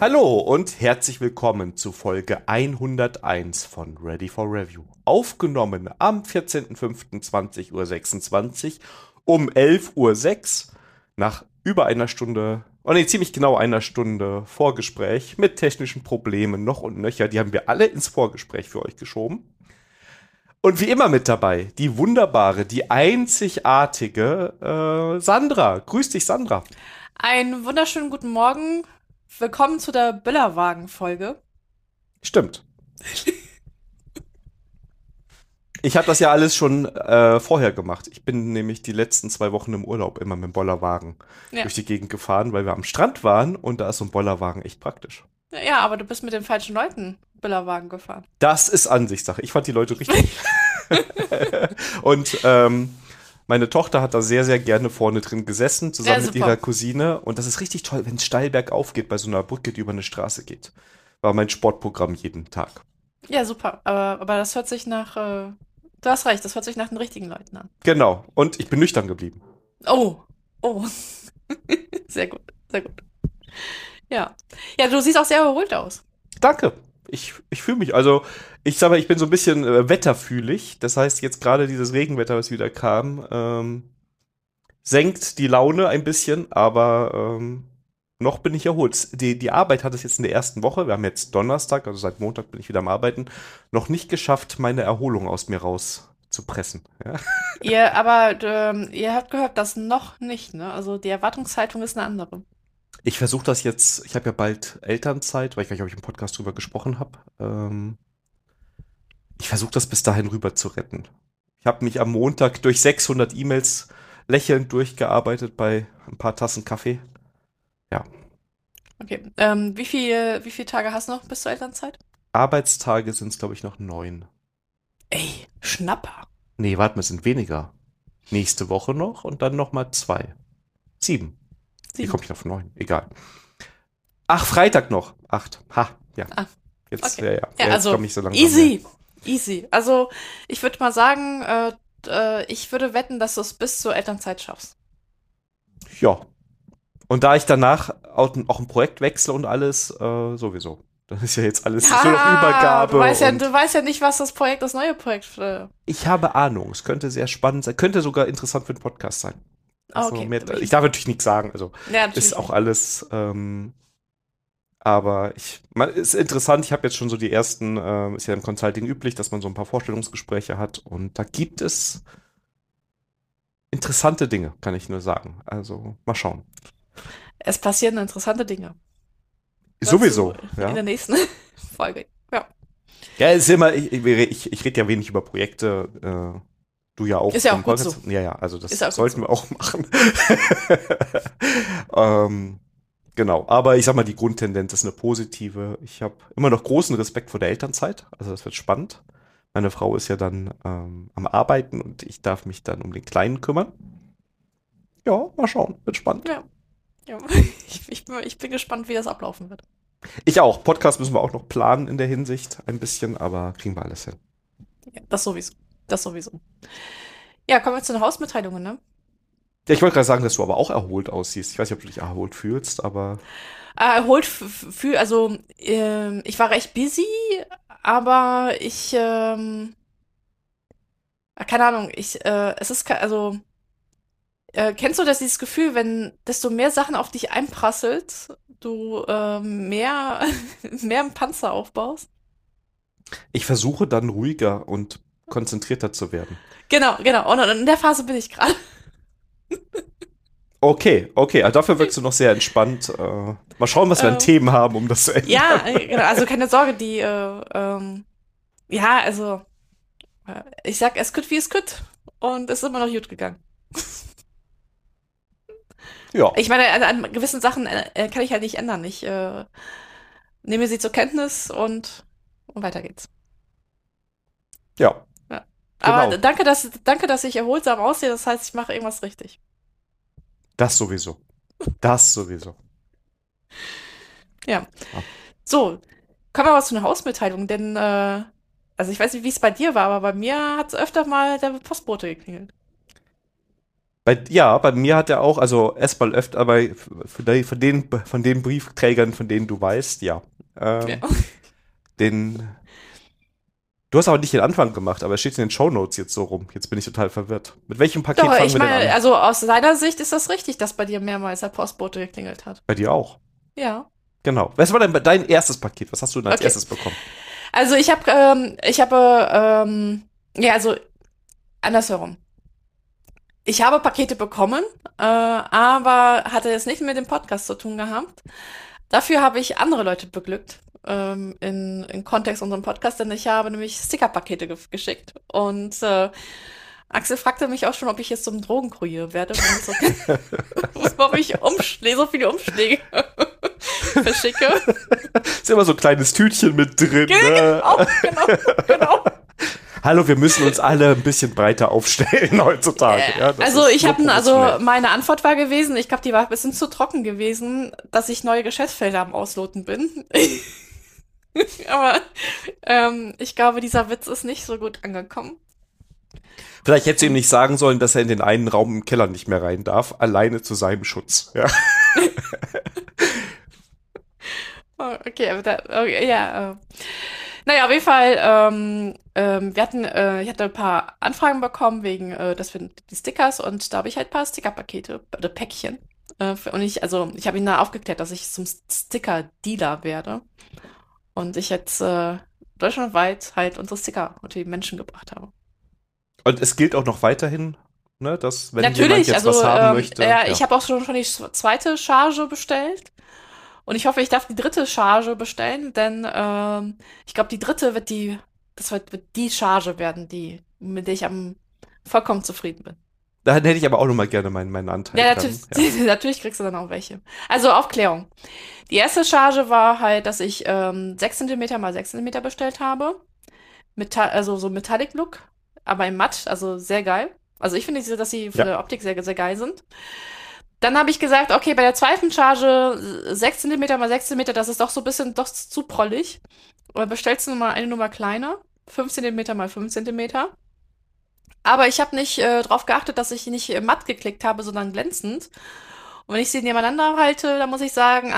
Hallo und herzlich willkommen zu Folge 101 von Ready for Review. Aufgenommen am 14.05.20.26 Uhr um 11:06 Uhr nach über einer Stunde, oh nee, ziemlich genau einer Stunde Vorgespräch mit technischen Problemen noch und nöcher. Die haben wir alle ins Vorgespräch für euch geschoben. Und wie immer mit dabei, die wunderbare, die einzigartige Sandra. Grüß dich, Sandra. Einen wunderschönen guten Morgen. Willkommen zu der Billerwagen-Folge. Stimmt. Ich habe das ja alles schon vorher gemacht. Ich bin nämlich die letzten 2 Wochen im Urlaub immer mit dem Bollerwagen Ja. durch die Gegend gefahren, weil wir am Strand waren und da ist so ein Bollerwagen echt praktisch. Ja, aber du bist mit den falschen Leuten Billerwagen gefahren. Das ist Ansichtssache. Ich fand die Leute richtig. Und meine Tochter hat da sehr, sehr gerne vorne drin gesessen, Ja, zusammen mit ihrer super. Cousine. Und das ist richtig toll, wenn es steil bergauf geht bei so einer Brücke, die über eine Straße geht. War mein Sportprogramm jeden Tag. Ja, super. Aber das hört sich du hast recht, das hört sich nach den richtigen Leuten an. Genau. Und ich bin nüchtern geblieben. Oh, oh. Sehr gut, sehr gut. Ja. Ja, du siehst auch sehr erholt aus. Danke. Ich fühle mich, also ich sage mal, ich bin so ein bisschen wetterfühlig. Das heißt, jetzt gerade dieses Regenwetter, was wieder kam, senkt die Laune ein bisschen, aber noch bin ich erholt. Die Arbeit hat es jetzt in der ersten Woche, wir haben jetzt Donnerstag, also seit Montag bin ich wieder am Arbeiten, noch nicht geschafft, meine Erholung aus mir rauszupressen. Ja? Ihr habt gehört, das noch nicht, ne? Also die Erwartungshaltung ist eine andere. Ich versuche das jetzt, ich habe ja bald Elternzeit, weil ich gleich, ob ich im Podcast drüber gesprochen habe. Ich versuche das bis dahin rüber zu retten. Ich habe mich am Montag durch 600 E-Mails lächelnd durchgearbeitet bei ein paar Tassen Kaffee. Ja, Okay. Wie viele Tage hast du noch bis zur Elternzeit? Arbeitstage sind es, glaube ich, noch 9. Ey, Schnapper. Nee, warte mal, es sind weniger. Nächste Woche noch und dann noch mal 2. 7. Wie 7. komme ich auf 9? Egal. Ach, Freitag noch. 8. Ha, ja. Ah, Jetzt, okay. ja, ja. Ja, Jetzt also komme ich so langsam mehr. easy. Easy. Also ich würde mal sagen, ich würde wetten, dass du es bis zur Elternzeit schaffst. Ja. Und da ich danach auch ein Projekt wechsle und alles, sowieso. Das ist ja jetzt alles nur noch Ha, Übergabe du und weißt ja nicht, was das neue Projekt. ich habe Ahnung. Es könnte sehr spannend sein. Könnte sogar interessant für den Podcast sein. Also Okay. ich darf natürlich nichts sagen. Also Ja, ist natürlich auch nicht. alles. Aber ist interessant. Ich habe jetzt schon so die ersten. Ist ja im Consulting üblich, dass man so ein paar Vorstellungsgespräche hat. Und da gibt es interessante Dinge, kann ich nur sagen. Also mal schauen. Es passieren interessante Dinge. Dazu Sowieso, in ja. der nächsten Folge. Ja. Ja, ist immer. Ich rede ja wenig über Projekte. Du ja auch Ist ja auch vom gut so. Podcast. Ja, ja. Also Ist das ja auch gut sollten so. wir auch machen. ähm, Genau, aber ich sag mal, die Grundtendenz ist eine positive. Ich habe immer noch großen Respekt vor der Elternzeit. Also das wird spannend. Meine Frau ist ja dann am Arbeiten und ich darf mich dann um den Kleinen kümmern. Ja, mal schauen, wird spannend. Ja. Ja. Ich bin gespannt, wie das ablaufen wird. Ich auch. Podcast müssen wir auch noch planen in der Hinsicht ein bisschen, aber kriegen wir alles hin. Ja, das sowieso. Das sowieso. Ja, kommen wir zu den Hausmitteilungen, ne? Ja, ich wollte gerade sagen, dass du aber auch erholt aussiehst. Ich weiß nicht, ob du dich erholt fühlst, aber Erholt für, also ich war recht busy, aber keine Ahnung, also kennst du das dieses Gefühl, wenn desto mehr Sachen auf dich einprasselt, du mehr mehr einen Panzer aufbaust? ich versuche dann ruhiger und konzentrierter zu werden. Genau, genau. Und in der Phase bin ich gerade. Okay, okay, also dafür wirkst du noch sehr entspannt. Mal schauen, was wir an Ähm, Themen haben, um das zu ja, ändern. genau, also keine Sorge, ja, also ich sag, es kütt wie es kütt und es ist immer noch gut gegangen. Ja, Ich meine, an gewissen Sachen kann ich halt nicht ändern. Ich nehme sie zur Kenntnis und weiter geht's. ja, Ja. Aber genau. danke, dass ich erholsam aussehe. Das heißt, ich mache irgendwas richtig. Das sowieso. Das sowieso. Ja. Ja. So, kommen wir mal zu einer Hausmitteilung, denn also ich weiß nicht, wie es bei dir war, aber bei mir hat es öfter mal der Postbote geklingelt. Bei mir hat er auch, also erstmal öfter, aber von den Briefträgern, von denen du weißt, ja. Ja. Den, Du hast aber nicht den Anfang gemacht, aber es steht in den Shownotes jetzt so rum. Jetzt bin ich total verwirrt. Mit welchem Paket Doch, fangen ich wir denn meine, an? also aus seiner Sicht ist das richtig, dass bei dir mehrmals der Postbote geklingelt hat. Bei dir auch. Ja. Genau. Was war denn dein erstes Paket? Was hast du denn als Okay. erstes bekommen? Also ja, also andersherum. Ich habe Pakete bekommen, aber hatte es nicht mit dem Podcast zu tun gehabt. Dafür habe ich andere Leute beglückt, in Kontext unserem Podcast, denn ich habe nämlich Stickerpakete geschickt. Und Axel fragte mich auch schon, ob ich jetzt zum Drogenkurier werde, wenn ich warum ich so viele Umschläge verschicke. Ist immer so ein kleines Tütchen mit drin. Ne? Genau. Hallo, wir müssen uns alle ein bisschen breiter aufstellen heutzutage. Ja, Also professionell. meine Antwort war gewesen, ich glaube, die war ein bisschen zu trocken gewesen, dass ich neue Geschäftsfelder am Ausloten bin. Aber ich glaube, dieser Witz ist nicht so gut angekommen. Vielleicht hätte sie ihm nicht sagen sollen, dass er in den einen Raum im Keller nicht mehr rein darf, alleine zu seinem Schutz. Ja. Oh, okay, aber okay, ja. Naja, auf jeden Fall, ich hatte ein paar Anfragen bekommen wegen, dass wir die Stickers und da habe ich halt ein paar Stickerpakete oder Päckchen. Und ich habe ihn da aufgeklärt, dass ich zum Sticker-Dealer werde. Und ich jetzt deutschlandweit halt unsere Sticker unter die Menschen gebracht habe. Und es gilt auch noch weiterhin, ne, dass wenn jemand Natürlich, jetzt also was haben möchte. ja, ich habe auch schon die zweite Charge bestellt. Und ich hoffe, ich darf die dritte Charge bestellen, denn ich glaube, die dritte wird wird die Charge werden, mit der ich am vollkommen zufrieden bin. Da hätte ich aber auch noch mal gerne meinen Anteil Ja, dran. natürlich, Ja. natürlich kriegst du dann auch welche. Also Aufklärung. Die erste Charge war halt, dass ich 6 Zentimeter mal 6 Zentimeter bestellt habe. Also so Metallic Look, aber in matt, also sehr geil. Also ich finde, dass sie von Ja. der Optik sehr, sehr geil sind. Dann habe ich gesagt, okay, bei der zweiten Charge 6 Zentimeter mal 6 Zentimeter, das ist doch so ein bisschen doch zu prollig. Oder bestellst du eine Nummer kleiner? 5 Zentimeter mal 5 Zentimeter. Aber ich habe nicht drauf geachtet, dass ich nicht matt geklickt habe, sondern glänzend. Und wenn ich sie nebeneinander halte, dann muss ich sagen,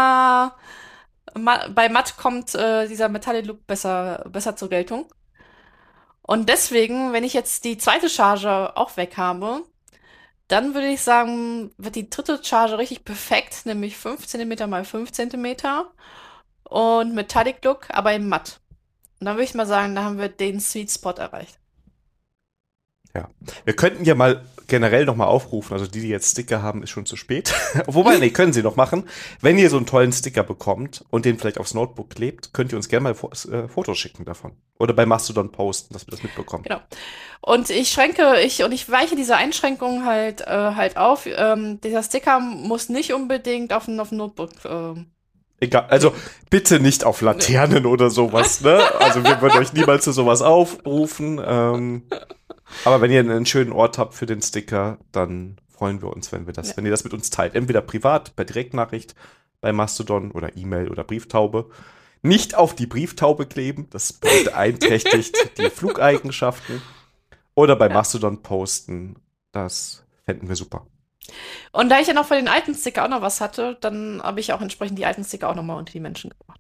bei matt kommt dieser Metallic Look besser zur Geltung. Und deswegen, wenn ich jetzt die zweite Charge auch weg habe, dann würde ich sagen, wird die dritte Charge richtig perfekt, nämlich 5 Zentimeter mal 5 Zentimeter und Metallic Look, aber im Matt. Und dann würde ich mal sagen, da haben wir den Sweet Spot erreicht. Ja. Wir könnten ja mal generell noch mal aufrufen, also die jetzt Sticker haben, ist schon zu spät. Wobei, nee, können sie noch machen. Wenn ihr so einen tollen Sticker bekommt und den vielleicht aufs Notebook klebt, könnt ihr uns gerne mal Fotos schicken davon. Oder bei Mastodon posten, dass wir das mitbekommen. Genau. Und ich weiche diese Einschränkungen halt auf. Dieser Sticker muss nicht unbedingt auf ein Notebook. Egal, also bitte nicht auf Laternen oder sowas, ne? Also wir würden euch niemals zu sowas aufrufen. Aber wenn ihr einen schönen Ort habt für den Sticker, dann freuen wir uns, wenn ihr das mit uns teilt. Entweder privat, per Direktnachricht, bei Mastodon oder E-Mail oder Brieftaube. Nicht auf die Brieftaube kleben, das beeinträchtigt die Flugeigenschaften. Oder bei Mastodon posten, das fänden wir super. Und da ich ja noch von den alten Sticker auch noch was hatte, dann habe ich auch entsprechend die alten Sticker auch noch mal unter die Menschen gebracht.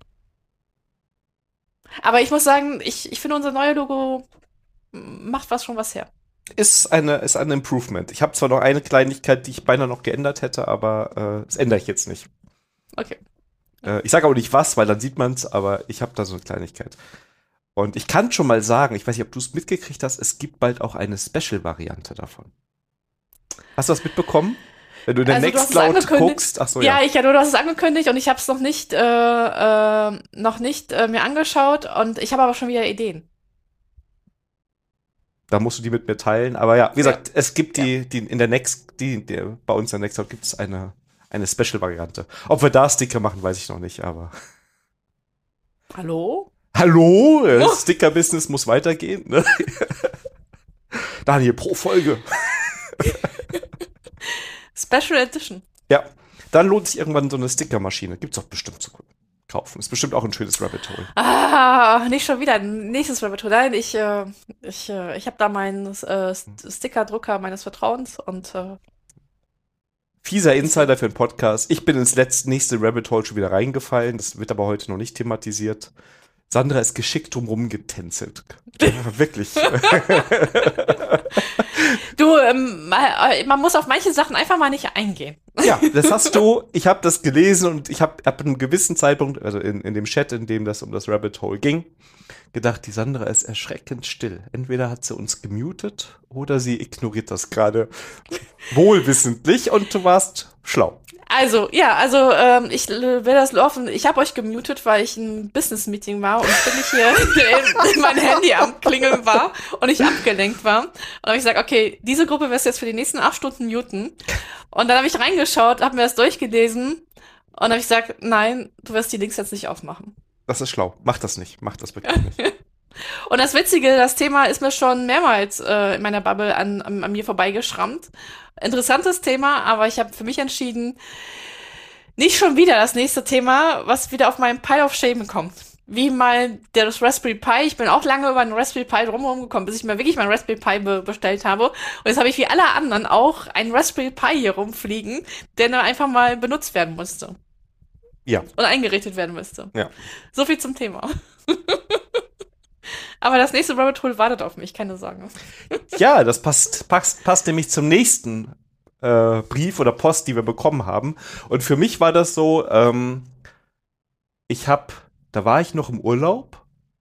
Aber ich muss sagen, ich finde unser neues Logo macht schon was her. Ist ein Improvement. Ich habe zwar noch eine Kleinigkeit, die ich beinahe noch geändert hätte, aber das ändere ich jetzt nicht. Okay. Ich sage auch nicht was, weil dann sieht man es, aber ich habe da so eine Kleinigkeit. Und ich kann schon mal sagen, ich weiß nicht, ob du es mitgekriegt hast, es gibt bald auch eine Special-Variante davon. Hast du das mitbekommen? Wenn du in der Nextcloud guckst, ach so, ja. Du hast es angekündigt und ich habe es noch nicht mir angeschaut und ich habe aber schon wieder Ideen. Da musst du die mit mir teilen. Aber ja, wie gesagt, es gibt bei uns in der Nextcloud gibt es eine Special-Variante. Ob wir da Sticker machen, weiß ich noch nicht, aber. Hallo? Hallo? Das Sticker-Business muss weitergehen, ne? Daniel, pro Folge. Special Edition. Ja, dann lohnt sich irgendwann so eine Stickermaschine. Gibt's doch bestimmt so gut. kaufen. Ist bestimmt auch ein schönes Rabbit Hole. Nicht schon wieder. Nächstes Rabbit Hole. Nein, ich habe da meinen Stickerdrucker meines Vertrauens und Fieser Insider für den Podcast. Ich bin ins nächste Rabbit Hole schon wieder reingefallen. Das wird aber heute noch nicht thematisiert. Sandra ist geschickt drumherum getänzelt. Ja, wirklich. du, man muss auf manche Sachen einfach mal nicht eingehen. Ja, das hast du. Ich habe das gelesen und ich habe ab einem gewissen Zeitpunkt, also in dem Chat, in dem das um das Rabbit Hole ging, gedacht, die Sandra ist erschreckend still. Entweder hat sie uns gemutet oder sie ignoriert das gerade wohlwissentlich und du warst schlau. Also, ich will das offen. Ich habe euch gemutet, weil ich ein Business-Meeting war und ständig hier in mein Handy am Klingeln war und ich abgelenkt war. Und habe ich gesagt, okay, diese Gruppe wirst du jetzt für die nächsten 8 Stunden muten. Und dann habe ich reingeschaut, habe mir das durchgelesen und habe ich gesagt, nein, du wirst die Links jetzt nicht aufmachen. Das ist schlau. Mach das nicht. Mach das wirklich nicht. Und das Witzige, das Thema ist mir schon mehrmals in meiner Bubble an mir vorbeigeschrammt. Interessantes Thema, aber ich habe für mich entschieden, nicht schon wieder das nächste Thema, was wieder auf meinen Pile of Shame kommt. Wie mal das Raspberry Pi. Ich bin auch lange über einen Raspberry Pi drumherum gekommen, bis ich mir wirklich meinen Raspberry Pi bestellt habe. Und jetzt habe ich wie alle anderen auch einen Raspberry Pi hier rumfliegen, der nur einfach mal benutzt werden musste. Ja. Und eingerichtet werden müsste. Ja. So viel zum Thema. Aber das nächste Rabbit Hole wartet auf mich, keine Sorge. Ja, das passt nämlich zum nächsten Brief oder Post, die wir bekommen haben. Und für mich war das so, da war ich noch im Urlaub,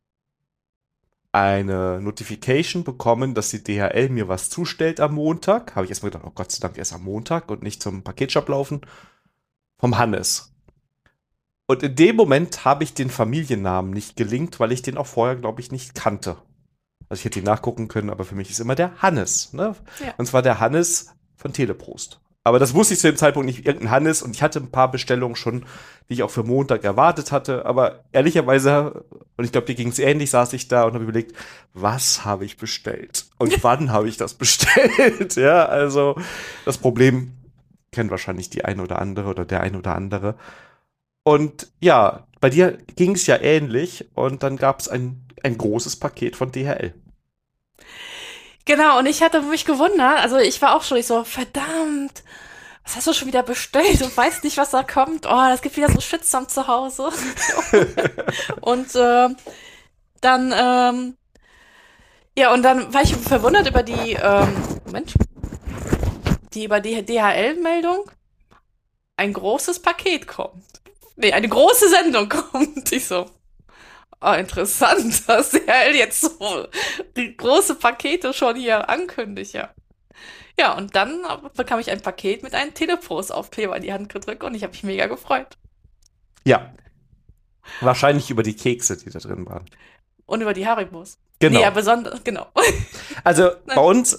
eine Notification bekommen, dass die DHL mir was zustellt am Montag. Habe ich erstmal gedacht, oh Gott sei Dank erst am Montag und nicht zum Paketshop laufen. Vom Hannes. Und in dem Moment habe ich den Familiennamen nicht gelinkt, weil ich den auch vorher, glaube ich, nicht kannte. Also ich hätte ihn nachgucken können, aber für mich ist immer der Hannes. Ne? Ja. Und zwar der Hannes von Teleprost. Aber das wusste ich zu dem Zeitpunkt nicht, irgendein Hannes. Und ich hatte ein paar Bestellungen schon, die ich auch für Montag erwartet hatte. Aber ehrlicherweise, und ich glaube, dir ging es ähnlich, saß ich da und habe überlegt, was habe ich bestellt? Und wann habe ich das bestellt? Ja, also das Problem kennt wahrscheinlich die eine oder andere oder der eine oder andere. Und ja, bei dir ging es ja ähnlich und dann gab es ein großes Paket von DHL. Genau, und ich hatte mich gewundert, also ich war auch schon, ich so, verdammt, was hast du schon wieder bestellt und weißt nicht, was da kommt? Oh, das gibt wieder so Shitstorm zu Hause. Und dann, ja, und dann war ich verwundert über über die DHL-Meldung. Ein großes Paket kommt. Nee, eine große Sendung kommt. Ich so, oh, interessant, dass DHL jetzt so die große Pakete schon hier ankündigt, ja. Ja, und dann bekam ich ein Paket mit einem Teleprost-Aufkleber in die Hand gedrückt und ich habe mich mega gefreut. Ja. Wahrscheinlich über die Kekse, die da drin waren. Und über die Haribos. Genau. Nee, ja, besonders, genau. Also bei uns,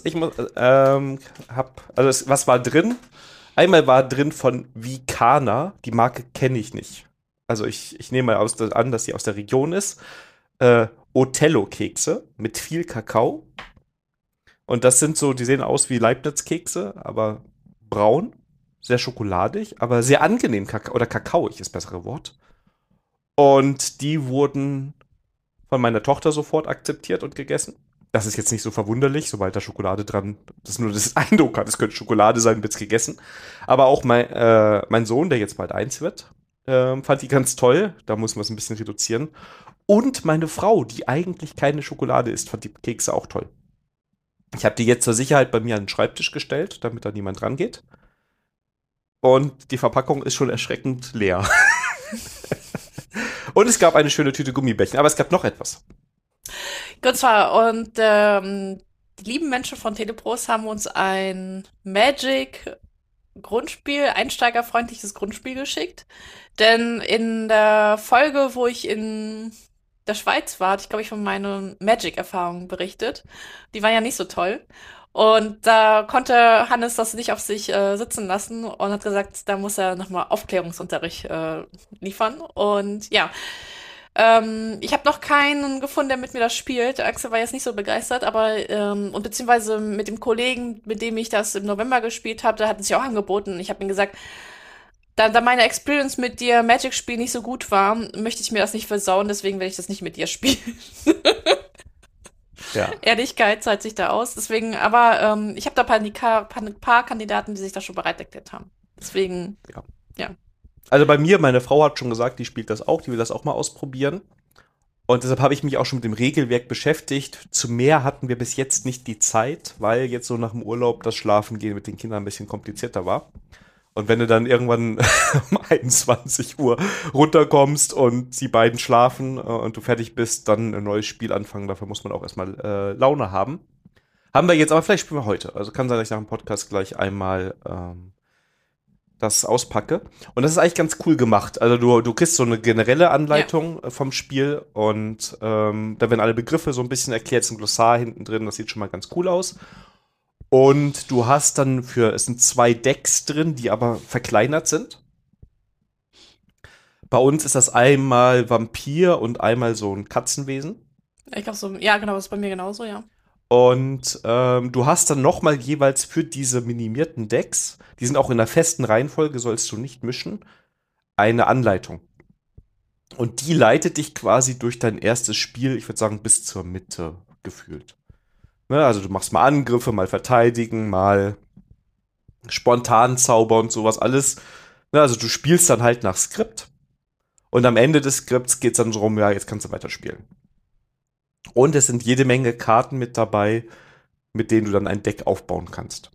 was war drin? Einmal war drin von Vicana, die Marke kenne ich nicht. Also ich nehme mal an, dass sie aus der Region ist. Othello-Kekse mit viel Kakao. Und das sind so, die sehen aus wie Leibniz-Kekse, aber braun, sehr schokoladig, aber sehr angenehm oder kakaoig ist das bessere Wort. Und die wurden von meiner Tochter sofort akzeptiert und gegessen. Das ist jetzt nicht so verwunderlich, sobald da Schokolade dran, das nur das Eindruck hat, es könnte Schokolade sein, wird's gegessen. Aber auch mein Sohn, der jetzt bald 1 wird, fand die ganz toll. Da muss man es ein bisschen reduzieren. Und meine Frau, die eigentlich keine Schokolade isst, fand die Kekse auch toll. Ich habe die jetzt zur Sicherheit bei mir an den Schreibtisch gestellt, damit da niemand rangeht. Und die Verpackung ist schon erschreckend leer. Und es gab eine schöne Tüte Gummibärchen, aber es gab noch etwas. Und zwar, die lieben Menschen von Teleprost haben uns ein Magic-Grundspiel, einsteigerfreundliches Grundspiel geschickt. Denn in der Folge, wo ich in der Schweiz war, hatte ich, glaube ich, von meinen Magic-Erfahrungen berichtet. Die waren ja nicht so toll. Und da konnte Hannes das nicht auf sich sitzen lassen und hat gesagt, da muss er nochmal Aufklärungsunterricht liefern. Und ja, ich habe noch keinen gefunden, der mit mir das spielt. Axel war jetzt nicht so begeistert, aber und beziehungsweise mit dem Kollegen, mit dem ich das im November gespielt habe, da hat es sich auch angeboten. Ich habe ihm gesagt, Da meine Experience mit dir Magic-Spiel nicht so gut war, möchte ich mir das nicht versauen, deswegen werde ich das nicht mit dir spielen. Ja, Ehrlichkeit zahlt sich da aus. Deswegen, aber ich habe da ein paar Kandidaten, die sich da schon bereit erklärt haben. Deswegen, ja. ja. Also bei mir, meine Frau hat schon gesagt, die spielt das auch, die will das auch mal ausprobieren. Und deshalb habe ich mich auch schon mit dem Regelwerk beschäftigt. Zu mehr hatten wir bis jetzt nicht die Zeit, weil jetzt so nach dem Urlaub das Schlafengehen mit den Kindern ein bisschen komplizierter war. Und wenn du dann irgendwann um 21 Uhr runterkommst und die beiden schlafen und du fertig bist, dann ein neues Spiel anfangen. Dafür muss man auch erstmal Laune haben. Haben wir jetzt, aber vielleicht spielen wir heute. Also kann sein, dass ich nach dem Podcast gleich einmal das auspacke. Und das ist eigentlich ganz cool gemacht. Also du kriegst so eine generelle Anleitung vom Spiel und da werden alle Begriffe so ein bisschen erklärt, ist ein Glossar hinten drin, das sieht schon mal ganz cool aus. Und du hast dann es sind 2 Decks drin, die aber verkleinert sind. Bei uns ist das einmal Vampir und einmal so ein Katzenwesen. Ich glaube so, ja, genau, das ist bei mir genauso, ja. Und du hast dann noch mal jeweils für diese minimierten Decks, die sind auch in der festen Reihenfolge, sollst du nicht mischen, eine Anleitung. Und die leitet dich quasi durch dein erstes Spiel, ich würde sagen, bis zur Mitte gefühlt. Ne, also du machst mal Angriffe, mal verteidigen, mal spontan Zauber und sowas alles. Ne, also du spielst dann halt nach Skript. Und am Ende des Skripts geht es dann so rum, ja, jetzt kannst du weiterspielen. Und es sind jede Menge Karten mit dabei, mit denen du dann ein Deck aufbauen kannst.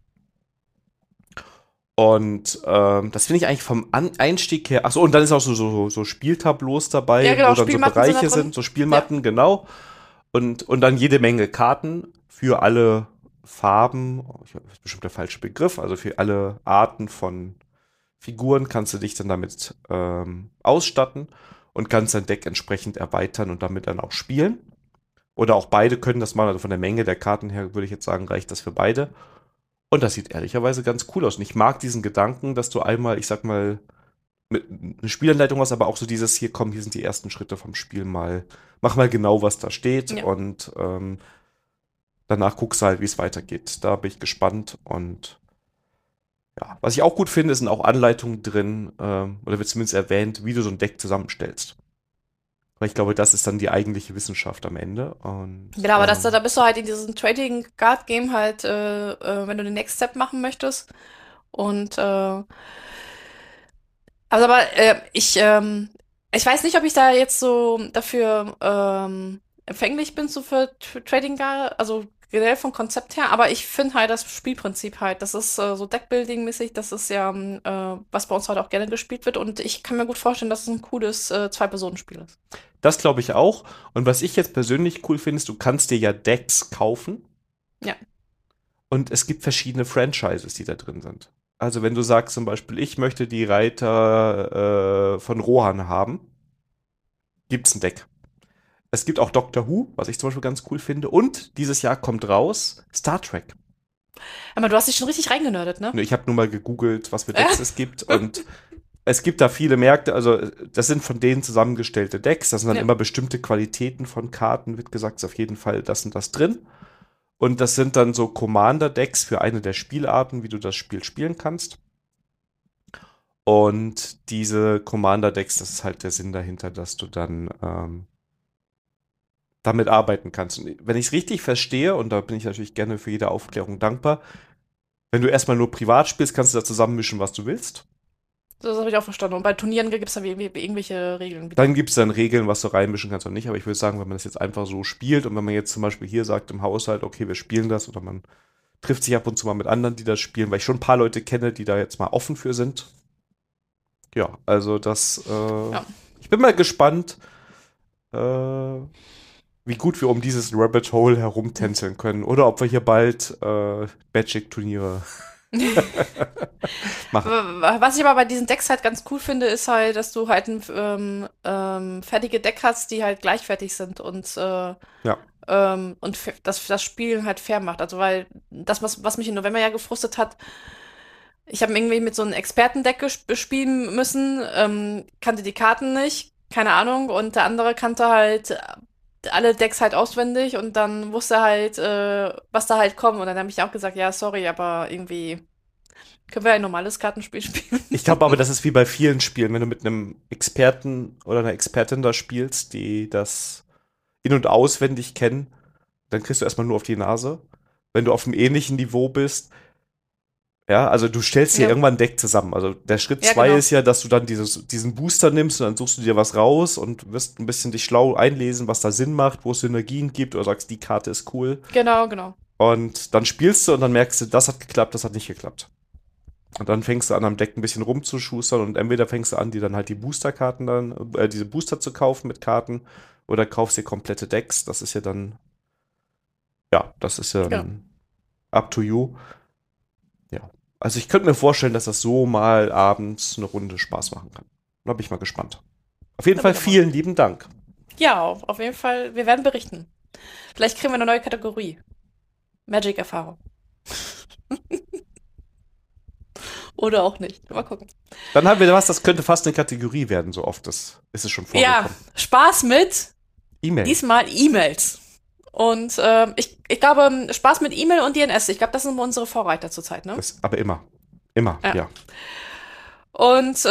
Und das finde ich eigentlich vom Einstieg her. Achso, und dann ist auch so Spieltableaus Ja, dabei, genau, wo dann so Spielmatten sind da Bereiche drin. sind, so Spielmatten, genau. Und dann jede Menge Karten für alle Farben, ich habe bestimmt der falsche Begriff, also für alle Arten von Figuren kannst du dich dann damit ausstatten und kannst dein Deck entsprechend erweitern und damit dann auch spielen. Oder auch beide können das machen, also von der Menge der Karten her würde ich jetzt sagen, reicht das für beide. Und das sieht ehrlicherweise ganz cool aus. Und ich mag diesen Gedanken, dass du einmal, ich sag mal, mit eine Spielanleitung hast, aber auch so dieses hier, komm, hier sind die ersten Schritte vom Spiel mal, mach mal genau, was da steht Ja. und danach guckst du halt, wie es weitergeht. Da bin ich gespannt und ja, was ich auch gut finde, sind auch Anleitungen drin, oder wird zumindest erwähnt, wie du so ein Deck zusammenstellst. Weil ich glaube, das ist dann die eigentliche Wissenschaft am Ende. Und Genau, aber da bist du halt in diesem Trading Card Game halt, wenn du den Next Step machen möchtest. Und also aber ich weiß nicht, ob ich da jetzt so dafür empfänglich bin so für Trading Card, also generell vom Konzept her, aber ich finde halt das Spielprinzip halt, das ist so Deckbuilding-mäßig, das ist ja, was bei uns halt auch gerne gespielt wird und ich kann mir gut vorstellen, dass es ein cooles Zwei-Personen-Spiel ist. das glaube ich auch. Und was ich jetzt persönlich cool finde, ist, du kannst dir ja Decks kaufen. Ja. Und es gibt verschiedene Franchises, die da drin sind. Also wenn du sagst zum Beispiel, ich möchte die Reiter von Rohan haben, gibt's ein Deck. Es gibt auch Doctor Who, was ich zum Beispiel ganz cool finde. Und dieses Jahr kommt raus Star Trek. Aber du hast dich schon richtig reingenördet, ne? Ich habe nur mal gegoogelt, was für Decks es gibt. Und es gibt da viele Märkte, also das sind von denen zusammengestellte Decks. Das sind dann Ja. immer bestimmte Qualitäten von Karten, wird gesagt, ist auf jeden Fall das und das drin. Und das sind dann so Commander-Decks für eine der Spielarten, wie du das Spiel spielen kannst. Und diese Commander-Decks, das ist halt der Sinn dahinter, dass du dann damit arbeiten kannst. Und wenn ich es richtig verstehe, und da bin ich natürlich gerne für jede Aufklärung dankbar, wenn du erstmal nur privat spielst, kannst du da zusammenmischen, was du willst. Das habe ich auch verstanden. Und bei Turnieren gibt es da irgendwelche Regeln wieder. Dann gibt es dann Regeln, was du reinmischen kannst oder nicht. Aber ich würde sagen, wenn man das jetzt einfach so spielt und wenn man jetzt zum Beispiel hier sagt im Haushalt, okay, wir spielen das oder man trifft sich ab und zu mal mit anderen, die das spielen, weil ich schon ein paar Leute kenne, die da jetzt mal offen für sind. Ja, also Ja. ich bin mal gespannt, wie gut wir um dieses Rabbit Hole herumtänzeln können oder ob wir hier bald Magic-Turniere machen. Was ich aber bei diesen Decks halt ganz cool finde, ist halt, dass du halt ein fertige Deck hast, die halt gleichwertig sind Ja, das Spielen halt fair macht. Also weil was mich im November ja gefrustet hat, ich habe irgendwie mit so einem Expertendeck spielen müssen, kannte die Karten nicht, keine Ahnung, und der andere kannte halt alle Decks halt auswendig und dann wusste halt, was da halt kommt. Und dann habe ich auch gesagt, ja, sorry, aber irgendwie Können wir ein normales Kartenspiel spielen? Ich glaube aber, das ist wie bei vielen Spielen, wenn du mit einem Experten oder einer Expertin da spielst, die das in- und auswendig kennen, dann kriegst du erstmal nur auf die Nase. Wenn du auf einem ähnlichen Niveau bist, ja, also du stellst dir Ja. irgendwann ein Deck zusammen. Also der Schritt Ja, 2 genau. ist ja, dass du dann diesen Booster nimmst und dann suchst du dir was raus und wirst ein bisschen dich schlau einlesen, was da Sinn macht, wo es Synergien gibt oder sagst, die Karte ist cool. Genau. Und dann spielst du und dann merkst du, das hat geklappt, das hat nicht geklappt. Und dann fängst du an, am Deck ein bisschen rumzuschustern und entweder fängst du an, dir dann halt die Boosterkarten dann, diese Booster zu kaufen mit Karten oder kaufst dir komplette Decks. Das ist ja dann, ja, das ist ja Genau. dann up to you. Ja. Also ich könnte mir vorstellen, dass das so mal abends eine Runde Spaß machen kann. Da bin ich mal gespannt. Auf jeden Da Fall bin ich mal vielen lieben Dank. Ja, auf jeden Fall. Wir werden berichten. Vielleicht kriegen wir eine neue Kategorie. Magic-Erfahrung. Oder auch nicht. Mal gucken. Dann haben wir was, das könnte fast eine Kategorie werden, so oft ist es schon Ja, vorgekommen. Spaß mit E-Mail. diesmal E-Mails. Und ich glaube, Spaß mit E-Mail und DNS. Ich glaube, das sind unsere Vorreiter zurzeit, ne? Aber immer. Immer, Ja. ja. Und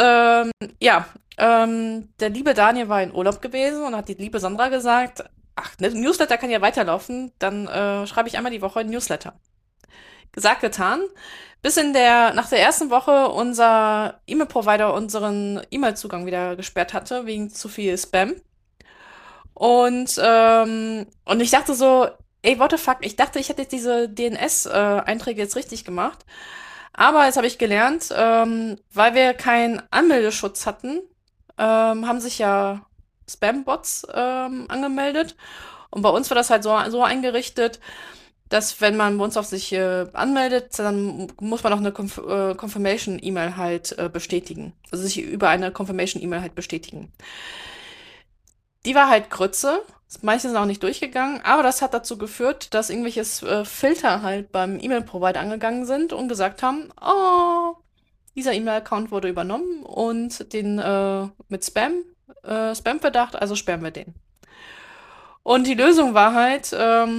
der liebe Daniel war in Urlaub gewesen und hat die liebe Sandra gesagt, ach, ne, Newsletter kann ja weiterlaufen, dann schreibe ich einmal die Woche ein Newsletter. Gesagt, getan. Nach der ersten Woche unser E-Mail-Provider unseren E-Mail-Zugang wieder gesperrt hatte, wegen zu viel Spam. Und ich dachte so, ey, what the fuck, ich dachte, ich hätte jetzt diese DNS-Einträge jetzt richtig gemacht. Aber jetzt habe ich gelernt, weil wir keinen Anmeldeschutz hatten, haben sich ja Spam-Bots angemeldet. Und bei uns war das halt so eingerichtet, dass wenn man bei uns auf sich anmeldet, dann muss man auch eine Confirmation-E-Mail halt bestätigen. Also sich über eine Confirmation-E-Mail halt bestätigen. Die war halt Grütze. Manche sind auch nicht durchgegangen, aber das hat dazu geführt, dass irgendwelche Filter halt beim E-Mail-Provider angegangen sind und gesagt haben, oh, dieser E-Mail-Account wurde übernommen und den mit Spam-Verdacht, also sperren wir den. Und die Lösung war halt,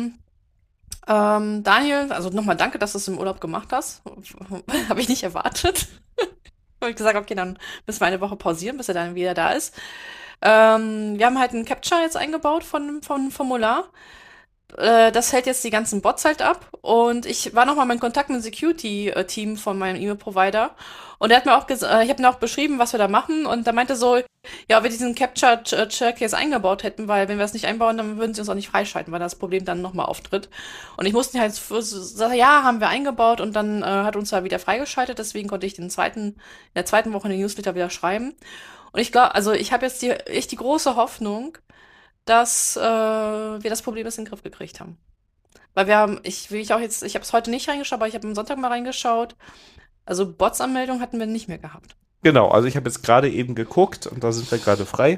Daniel, also nochmal danke, dass du es im Urlaub gemacht hast. Habe ich nicht erwartet. Habe ich gesagt, okay, dann müssen wir eine Woche pausieren, bis er dann wieder da ist. Wir haben halt einen Capture jetzt eingebaut von Formular. Das hält jetzt die ganzen Bots halt ab. Und ich war nochmal in Kontakt mit dem Security-Team von meinem E-Mail-Provider. Und er hat mir auch ich habe mir auch beschrieben, was wir da machen. Und er meinte so, ja, ob wir diesen Capture-Check jetzt eingebaut hätten, weil wenn wir es nicht einbauen, dann würden sie uns auch nicht freischalten, weil das Problem dann nochmal auftritt. Und ich musste halt sagen, ja, haben wir eingebaut und dann hat uns da wieder freigeschaltet. Deswegen konnte ich in der zweiten Woche den Newsletter wieder schreiben. Und ich glaube, also ich habe jetzt echt die große Hoffnung, dass wir das Problem jetzt in den Griff gekriegt haben. Weil ich habe es heute nicht reingeschaut, aber ich habe am Sonntag mal reingeschaut. Also Bots-Anmeldung hatten wir nicht mehr gehabt. Genau, also ich habe jetzt gerade eben geguckt und da sind wir gerade frei.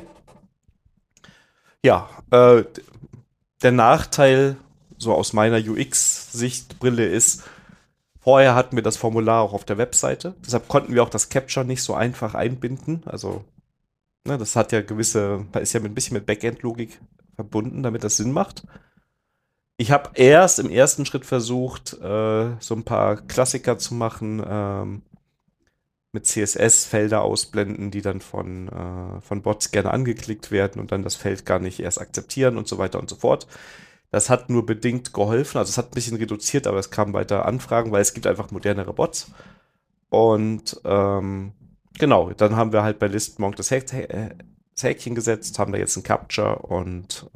Ja, der Nachteil, so aus meiner UX-Sichtbrille ist, vorher hatten wir das Formular auch auf der Webseite. Deshalb konnten wir auch das Capture nicht so einfach einbinden. Also, ne, das hat ja ist ja ein bisschen mit Backend-Logik verbunden, damit das Sinn macht. Ich habe erst im ersten Schritt versucht, so ein paar Klassiker zu machen, mit CSS-Felder ausblenden, die dann von Bots gerne angeklickt werden und dann das Feld gar nicht erst akzeptieren und so weiter und so fort. Das hat nur bedingt geholfen, also es hat ein bisschen reduziert, aber es kamen weiter Anfragen, weil es gibt einfach modernere Bots. Und genau, dann haben wir halt bei Listmonk das Häkchen gesetzt, haben da jetzt ein Capture und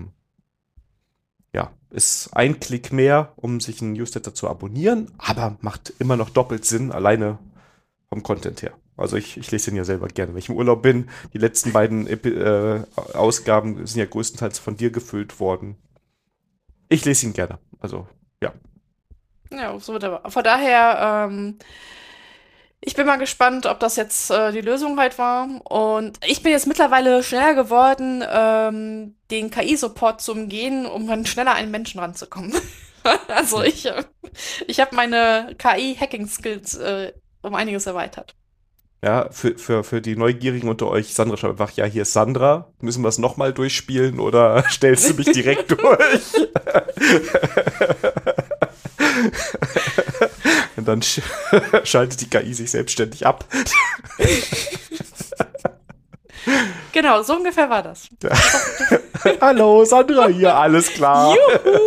ja, ist ein Klick mehr, um sich einen Newsletter zu abonnieren, aber macht immer noch doppelt Sinn, alleine vom Content her. Also ich lese den ja selber gerne, wenn ich im Urlaub bin. Die letzten beiden Ausgaben sind ja größtenteils von dir gefüllt worden. Ich lese ihn gerne. Also, ja. Ja, so wunderbar. Von daher, ich bin mal gespannt, ob das jetzt die Lösung halt war. Und ich bin jetzt mittlerweile schneller geworden, den KI-Support zu umgehen, um dann schneller an einen Menschen ranzukommen. Also ich habe meine KI-Hacking-Skills um einiges erweitert. Ja, für die Neugierigen unter euch, Sandra schreibt einfach, ja, hier ist Sandra. Müssen wir es nochmal durchspielen oder stellst du mich direkt durch? und dann schaltet die KI sich selbstständig ab. Genau, so ungefähr war das. Hallo, Sandra hier, alles klar. Juhu!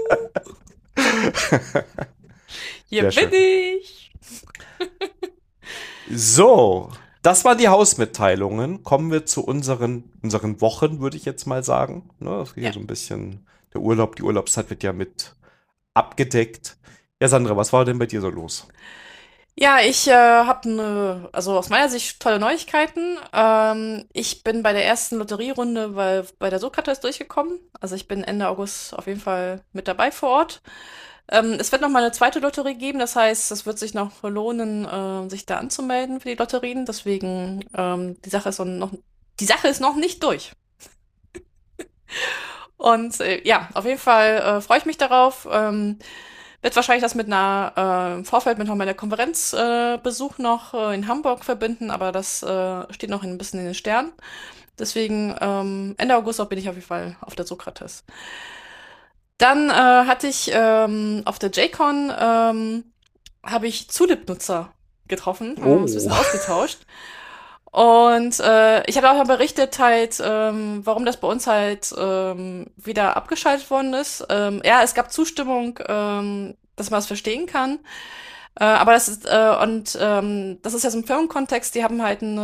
Hier Sehr bin ich. So, das waren die Hausmitteilungen. Kommen wir zu unseren Wochen, würde ich jetzt mal sagen. Ne, das geht Ja. so ein bisschen, der Urlaub, die Urlaubszeit wird ja mit abgedeckt. Ja, Sandra, was war denn bei dir so los? Ja, ich habe also aus meiner Sicht tolle Neuigkeiten. Ich bin bei der ersten Lotterierunde bei der Sokrates durchgekommen. Also ich bin Ende August auf jeden Fall mit dabei vor Ort. Es wird noch mal eine zweite Lotterie geben, das heißt, es wird sich noch lohnen, sich da anzumelden für die Lotterien. Deswegen, die Sache ist noch nicht durch. Und ja, auf jeden Fall freue ich mich darauf. Wird wahrscheinlich das mit einer im Vorfeld mit noch meiner Konferenzbesuch noch in Hamburg verbinden, aber das steht noch ein bisschen in den Sternen. Deswegen Ende August bin ich auf jeden Fall auf der Sokrates. Dann hatte ich auf der JCon habe ich Zulip-Nutzer getroffen, haben uns ein bisschen Oh. ausgetauscht. Und ich habe auch mal berichtet halt, warum das bei uns halt wieder abgeschaltet worden ist. Ja, es gab Zustimmung, dass man das verstehen kann. Aber das ist, das ist ja so ein Firmenkontext, die haben halt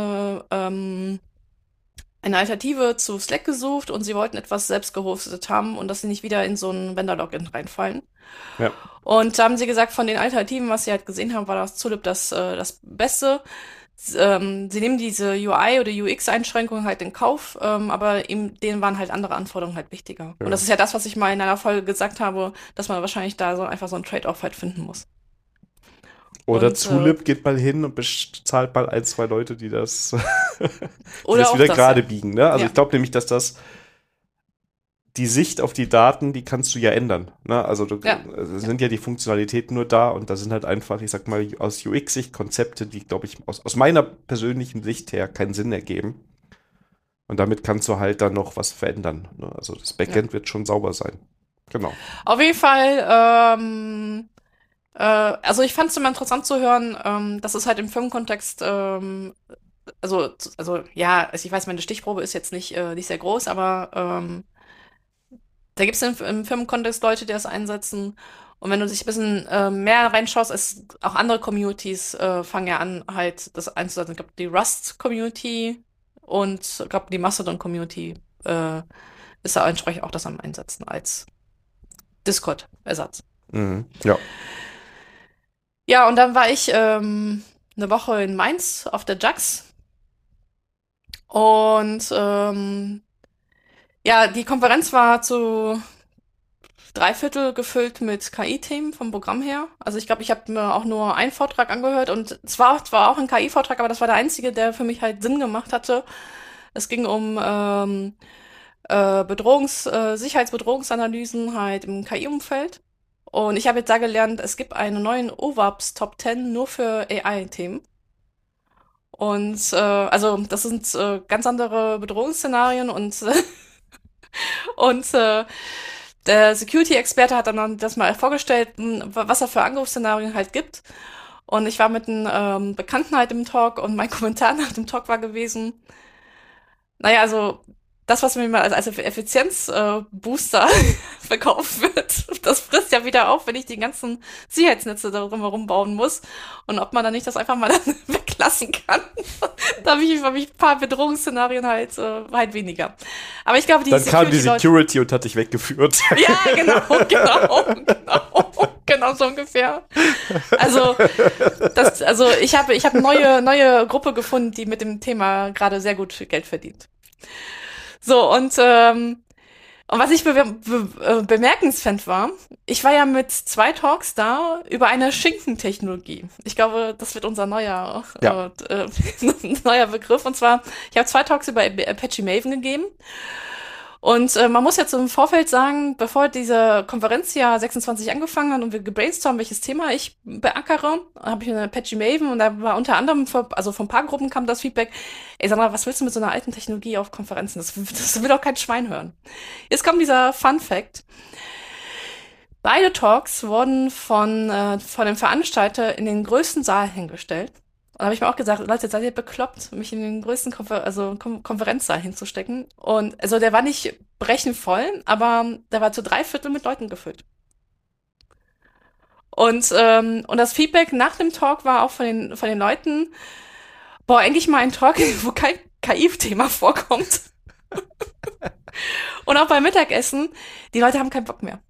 eine Alternative zu Slack gesucht und sie wollten etwas selbst gehostet haben und dass sie nicht wieder in so ein Vendor-Login reinfallen. Ja. Und da haben sie gesagt, von den Alternativen, was sie halt gesehen haben, war das Zulip das Beste. Sie nehmen diese UI- oder UX-Einschränkungen halt in Kauf, aber denen waren halt andere Anforderungen halt wichtiger. Ja. Und das ist ja das, was ich mal in einer Folge gesagt habe, dass man wahrscheinlich da so einfach so ein Trade-off halt finden muss. Oder Und, Zulip geht mal hin und bezahlt mal ein, zwei Leute, die das, Oder auch wieder das, gerade ja. biegen. Ne? Also Ja. ich glaube nämlich, dass die Sicht auf die Daten, die kannst du ja ändern. Ne? Also Ja. es sind ja die Funktionalitäten nur da und da sind halt einfach, ich sag mal, aus UX-Sicht Konzepte, die, glaube ich, aus meiner persönlichen Sicht her keinen Sinn ergeben. Und damit kannst du halt dann noch was verändern. Ne? Also das Backend wird schon sauber sein. Genau. Auf jeden Fall, also ich fand es immer interessant zu hören, dass es halt im Firmenkontext, also ja, also ich weiß, meine Stichprobe ist jetzt nicht sehr groß, aber da gibt es im Firmenkontext Leute, die das einsetzen. Und wenn du dich ein bisschen mehr reinschaust, auch andere Communities fangen ja an, halt das einzusetzen. Ich glaube, die Rust-Community und ich glaube, die Mastodon-Community ist da entsprechend auch das am Einsetzen als Discord-Ersatz. Mhm. Ja. Ja, und dann war ich eine Woche in Mainz auf der JAX. Und ja, die Konferenz war zu 3/4 gefüllt mit KI-Themen vom Programm her. Also ich glaube, ich habe mir auch nur einen Vortrag angehört und zwar auch ein KI-Vortrag, aber das war der einzige, der für mich halt Sinn gemacht hatte. Es ging um Sicherheitsbedrohungsanalysen halt im KI-Umfeld. Und ich habe jetzt da gelernt, es gibt einen neuen OWASP Top 10 nur für AI-Themen. Und also das sind ganz andere Bedrohungsszenarien und der Security-Experte hat dann das mal vorgestellt, was er für Angriffsszenarien halt gibt. Und ich war mit einem Bekannten halt im Talk und mein Kommentar nach dem Talk war gewesen, naja, also das, was mir mal als Effizienz-Booster verkauft wird, das frisst ja wieder auf, wenn ich die ganzen Sicherheitsnetze da drumherum bauen muss. Und ob man dann nicht das einfach mal dann weglassen kann. Da habe ich ein paar Bedrohungsszenarien halt weniger. Aber ich glaube, Dann kam die Security-Leute. Security und hat dich weggeführt. Ja, genau so ungefähr. Also, ich habe eine neue Gruppe gefunden, die mit dem Thema gerade sehr gut Geld verdient. So, und was ich bemerkenswert war, ich war ja mit 2 Talks da über eine Schinkentechnologie. Ich glaube, das wird unser neuer, Ja. neuer Begriff. Und zwar, ich habe 2 Talks über Apache Maven gegeben. Und man muss jetzt im Vorfeld sagen, bevor diese Konferenz ja 26 angefangen hat und wir gebrainstormt, welches Thema ich beackere, habe ich eine Apache Maven und da war unter anderem, also von ein paar Gruppen kam das Feedback, ey, sag mal, was willst du mit so einer alten Technologie auf Konferenzen? Das will doch kein Schwein hören. Jetzt kommt dieser Fun Fact. Beide Talks wurden von dem Veranstalter in den größten Saal hingestellt. Und da habe ich mir auch gesagt, Leute, seid ihr bekloppt, mich in den größten Konferenzsaal hinzustecken. Und also der war nicht brechend voll, aber der war zu 3/4 mit Leuten gefüllt. Und das Feedback nach dem Talk war auch von den Leuten, boah, endlich mal ein Talk, wo kein KI-Thema vorkommt. Und auch beim Mittagessen, die Leute haben keinen Bock mehr.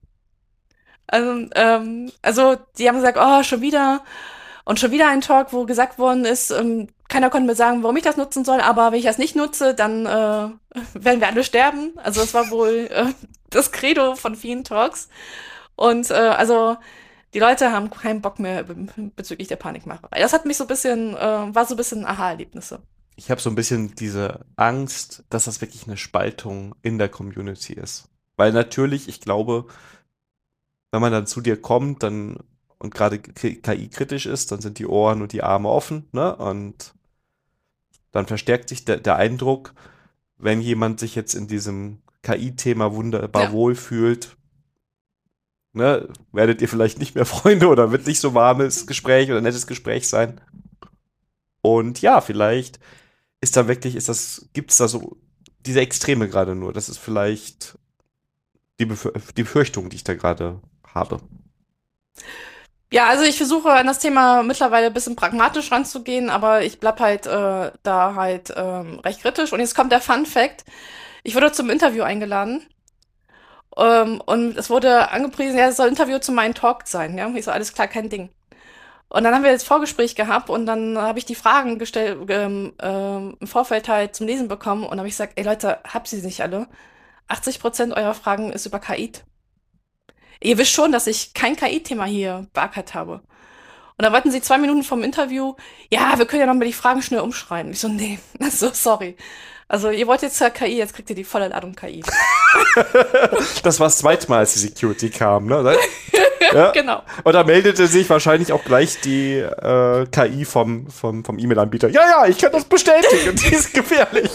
Also die haben gesagt, oh, schon wieder. Und schon wieder ein Talk, wo gesagt worden ist, keiner konnte mir sagen, warum ich das nutzen soll, aber wenn ich das nicht nutze, dann werden wir alle sterben. Also das war wohl das Credo von vielen Talks. Und also die Leute haben keinen Bock mehr bezüglich der Panikmacherei. Das hat mich so ein bisschen, war so ein bisschen Aha-Erlebnisse. Ich habe so ein bisschen diese Angst, dass das wirklich eine Spaltung in der Community ist. Weil natürlich, ich glaube, wenn man dann zu dir kommt, dann und gerade KI-kritisch ist, dann sind die Ohren und die Arme offen, ne? Und dann verstärkt sich der Eindruck, wenn jemand sich jetzt in diesem KI-Thema wunderbar Ja. wohlfühlt, ne, werdet ihr vielleicht nicht mehr Freunde oder wird nicht so warmes Gespräch oder nettes Gespräch sein. Und ja, vielleicht gibt's da so diese Extreme gerade nur. Das ist vielleicht die Befürchtung, die ich da gerade habe. Ja, also ich versuche an das Thema mittlerweile ein bisschen pragmatisch ranzugehen, aber ich bleib halt da halt recht kritisch. Und jetzt kommt der Fun Fact. Ich wurde zum Interview eingeladen. Und es wurde angepriesen, ja, es soll ein Interview zu meinem Talk sein. Ja, ich so, alles klar, kein Ding. Und dann haben wir das Vorgespräch gehabt und dann habe ich die Fragen gestellt, im Vorfeld halt zum Lesen bekommen und habe ich gesagt, ey Leute, habt ihr sie nicht alle? 80% eurer Fragen ist über KI. Ihr wisst schon, dass ich kein KI-Thema hier beackert habe. Und dann wollten sie 2 Minuten vom Interview, ja, wir können ja nochmal die Fragen schnell umschreiben. Ich so, nee, so, sorry. Also ihr wollt jetzt ja KI, jetzt kriegt ihr die volle Ladung KI. Das war das zweite Mal, als die Security kam, ne? Ja. Genau. Und da meldete sich wahrscheinlich auch gleich die KI vom E-Mail-Anbieter. Ja, ja, ich kann das bestätigen. Die ist gefährlich.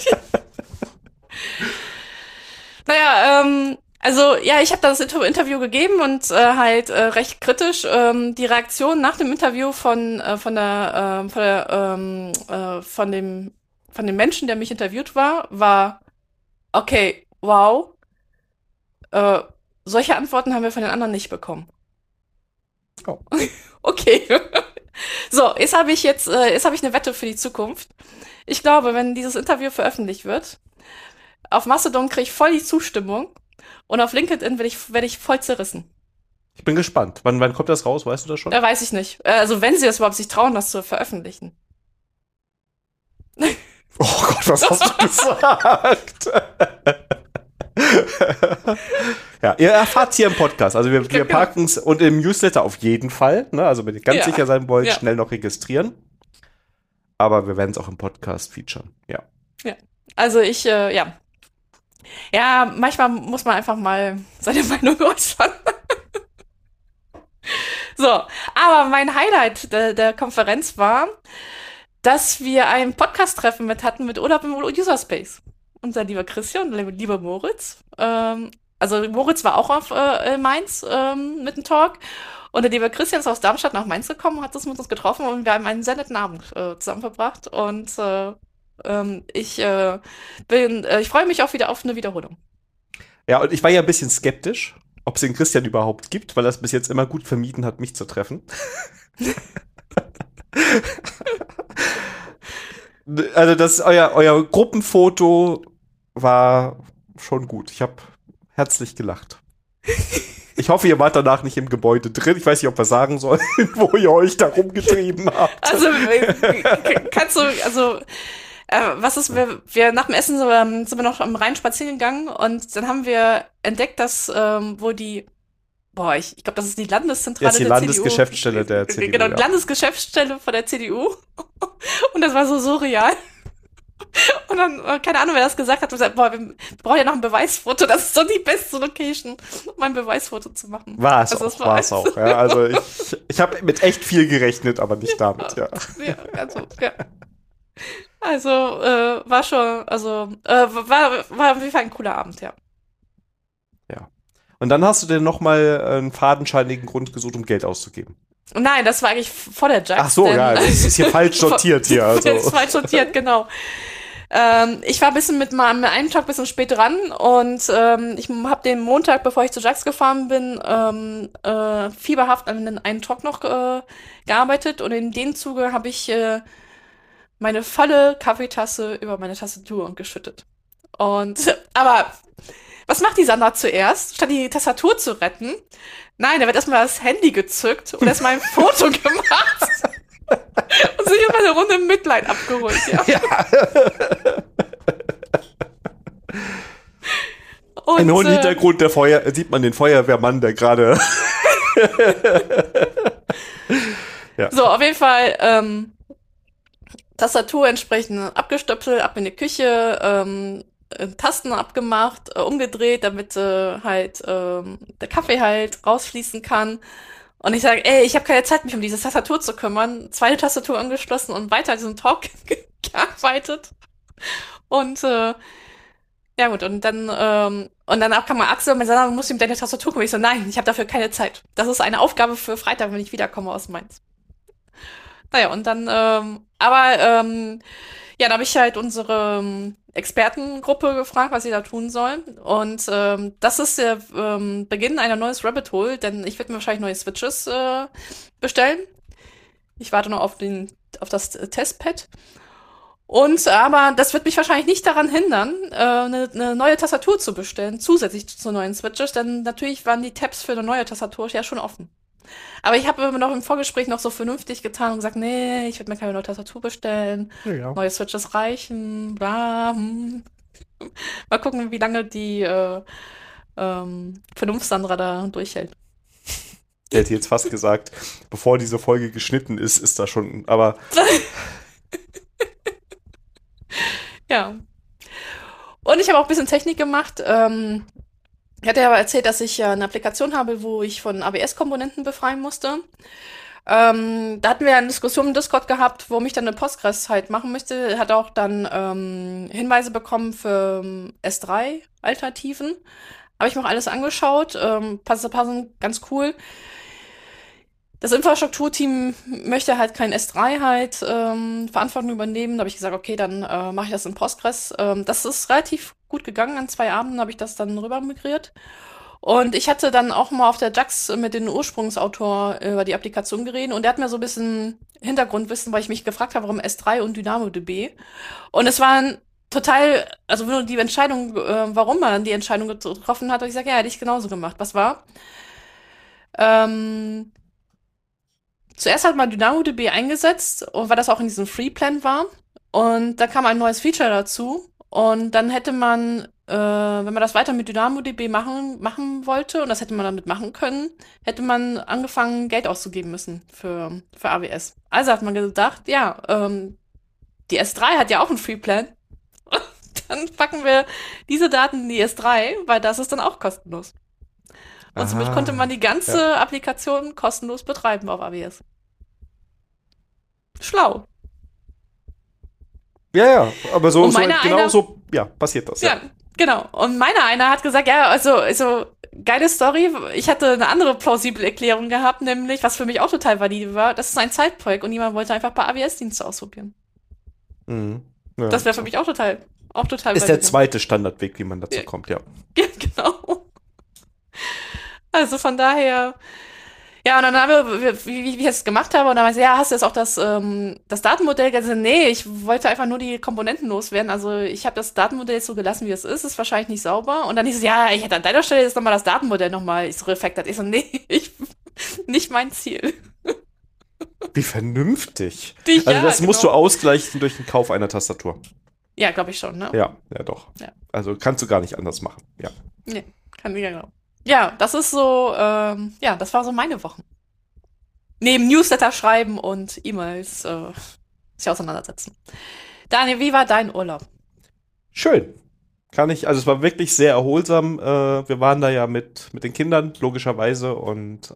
Naja, also ja, ich habe das Interview gegeben und halt recht kritisch. Die Reaktion nach dem Interview von dem Menschen, der mich interviewt war, okay, wow, äh, solche Antworten haben wir von den anderen nicht bekommen. Oh. Okay. So, jetzt habe ich eine Wette für die Zukunft. Ich glaube, wenn dieses Interview veröffentlicht wird, auf Mastodon kriege ich voll die Zustimmung und auf LinkedIn werde ich voll zerrissen. Ich bin gespannt. Wann kommt das raus? Weißt du das schon? Weiß ich nicht. Also wenn sie das überhaupt sich trauen, das zu veröffentlichen. Oh Gott, was hast du gesagt? Ja, ihr erfahrt hier im Podcast. Also wir packen es und im Newsletter auf jeden Fall. Ne? Also wenn ihr ganz sicher sein wollt, schnell noch registrieren. Aber wir werden es auch im Podcast featuren. Ja. Ja. Also ja. Ja, manchmal muss man einfach mal seine Meinung äußern. So, aber mein Highlight der Konferenz war, dass wir ein Podcast-Treffen hatten mit Olaf im Userspace. Unser lieber Christian und lieber Moritz. Also Moritz war auch auf Mainz mit dem Talk. Und der liebe Christian ist aus Darmstadt nach Mainz gekommen, hat das mit uns getroffen und wir haben einen sehr netten Abend zusammen verbracht. Und ich freue mich auch wieder auf eine Wiederholung. Ja, und ich war ja ein bisschen skeptisch, ob es den Christian überhaupt gibt, weil er es bis jetzt immer gut vermieden hat, mich zu treffen. Also euer Gruppenfoto war schon gut. Ich habe herzlich gelacht. Ich hoffe, ihr wart danach nicht im Gebäude drin. Ich weiß nicht, ob wir sagen sollen, wo ihr euch da rumgetrieben habt. Also, kannst du, also, was ist, wir nach dem Essen sind wir noch am Rhein spazieren gegangen und dann haben wir entdeckt, dass, wo die, ich glaube, das ist die Landeszentrale der Landesgeschäftsstelle der CDU. Genau, die Landesgeschäftsstelle von der CDU. Und das war so surreal. Und dann, keine Ahnung, wer das gesagt hat, gesagt, wir brauchen ja noch ein Beweisfoto. Das ist so die beste Location, um ein Beweisfoto zu machen. War es auch. Ja. Also ich habe mit echt viel gerechnet, aber nicht damit, ja. Ja, also, ja. Also, war auf jeden Fall ein cooler Abend, ja. Ja. Und dann hast du dir nochmal einen fadenscheinigen Grund gesucht, um Geld auszugeben. Nein, das war eigentlich vor der Jax. Ach so, ja, das ist hier falsch sortiert hier. Also. Das ist falsch sortiert, genau. Ich war ein bisschen mit einem Tag ein bisschen spät dran und ich habe den Montag, bevor ich zu Jax gefahren bin, fieberhaft an einen Talk noch gearbeitet und in dem Zuge habe ich meine volle Kaffeetasse über meine Tastatur geschüttet. Aber was macht die Sandra zuerst? Statt die Tastatur zu retten? Nein, da wird erstmal das Handy gezückt und erstmal ein Foto gemacht. Und sich immer eine Runde Mitleid abgeholt, ja. Und, im hohen Hintergrund sieht man den Feuerwehrmann, der gerade. ja. So, auf jeden Fall Tastatur entsprechend abgestöpselt, ab in die Küche, Tasten abgemacht, umgedreht, damit halt der Kaffee halt rausfließen kann. Und ich sage, ey, ich habe keine Zeit, mich um diese Tastatur zu kümmern. Zweite Tastatur angeschlossen und weiter diesen Talk gearbeitet. Und ja gut, und danach kam mal Axel und mir sagte, du musst ihm deine Tastatur kümmern. Ich so, nein, ich habe dafür keine Zeit. Das ist eine Aufgabe für Freitag, wenn ich wiederkomme aus Mainz. Naja, und dann, ja, da habe ich halt unsere Expertengruppe gefragt, was sie da tun sollen. Und das ist der Beginn einer neues Rabbit Hole, denn ich werde mir wahrscheinlich neue Switches bestellen. Ich warte noch auf das Testpad. Aber das wird mich wahrscheinlich nicht daran hindern, eine neue Tastatur zu bestellen, zusätzlich zu neuen Switches, denn natürlich waren die Tabs für eine neue Tastatur ja schon offen. Aber ich habe noch im Vorgespräch noch so vernünftig getan und gesagt, nee, ich werde mir keine neue Tastatur bestellen. Ja. Neue Switches reichen, bla. Mal gucken, wie lange die Vernunft-Sandra da durchhält. Der hätte jetzt fast gesagt, bevor diese Folge geschnitten ist, ist da schon, aber... Ja. Und ich habe auch ein bisschen Technik gemacht. Ich hatte ja aber erzählt, dass ich eine Applikation habe, wo ich von AWS-Komponenten befreien musste. Da hatten wir eine Diskussion im Discord gehabt, wo mich dann eine Postgres halt machen möchte. Hat auch dann Hinweise bekommen für S3-Alternativen. Habe ich mir auch alles angeschaut. Passen ganz cool. Das Infrastrukturteam möchte halt kein S3 halt Verantwortung übernehmen. Da habe ich gesagt, okay, dann mache ich das in Postgres. Das ist relativ gut gegangen. An 2 Abenden habe ich das dann rüber migriert. Und ich hatte dann auch mal auf der Jax mit dem Ursprungsautor über die Applikation geredet und der hat mir so ein bisschen Hintergrundwissen, weil ich mich gefragt habe, warum S3 und DynamoDB. Und es waren total, also nur die Entscheidung, warum man die Entscheidung getroffen hat, und ich sage, ja, hätte ich genauso gemacht. Was war? Zuerst hat man DynamoDB eingesetzt, und weil das auch in diesem Free-Plan war. Und da kam ein neues Feature dazu. Und dann hätte man, wenn man das weiter mit DynamoDB machen wollte, und das hätte man damit machen können, hätte man angefangen, Geld auszugeben müssen für AWS. Also hat man gedacht, ja, die S3 hat ja auch einen Free-Plan. Dann packen wir diese Daten in die S3, weil das ist dann auch kostenlos. Und somit konnte man die ganze Applikation kostenlos betreiben auf AWS. Schlau. Ja, aber so passiert das. Ja, genau. Und einer hat gesagt, ja, also geile Story. Ich hatte eine andere plausible Erklärung gehabt, nämlich, was für mich auch total valide war, das ist ein Zeitprojekt und jemand wollte einfach ein paar AWS-Dienste ausprobieren. Mhm. Ja. Das wäre für mich auch total ist valide. der zweite Standardweg, wie man dazu kommt, ja. Ja, genau. Also von daher, ja, und dann haben wir, wie ich es gemacht habe, und dann meinte, ja, hast du jetzt auch das Datenmodell gesehen? Nee, ich wollte einfach nur die Komponenten loswerden. Also ich habe das Datenmodell jetzt so gelassen, wie es ist wahrscheinlich nicht sauber. Und dann hieß es, ja, ich hätte an deiner Stelle jetzt nochmal das Datenmodell nochmal so refactored. Ich so, nee, nicht mein Ziel. Wie vernünftig. Also das musst du ausgleichen durch den Kauf einer Tastatur. Ja, glaube ich schon, ne? Ja, doch. Ja. Also kannst du gar nicht anders machen, ja. Nee, kann ich genau. Ja, das ist so, das war so meine Wochen. Neben Newsletter schreiben und E-Mails sich auseinandersetzen. Daniel, wie war dein Urlaub? Schön. Es war wirklich sehr erholsam. Wir waren da ja mit den Kindern, logischerweise, und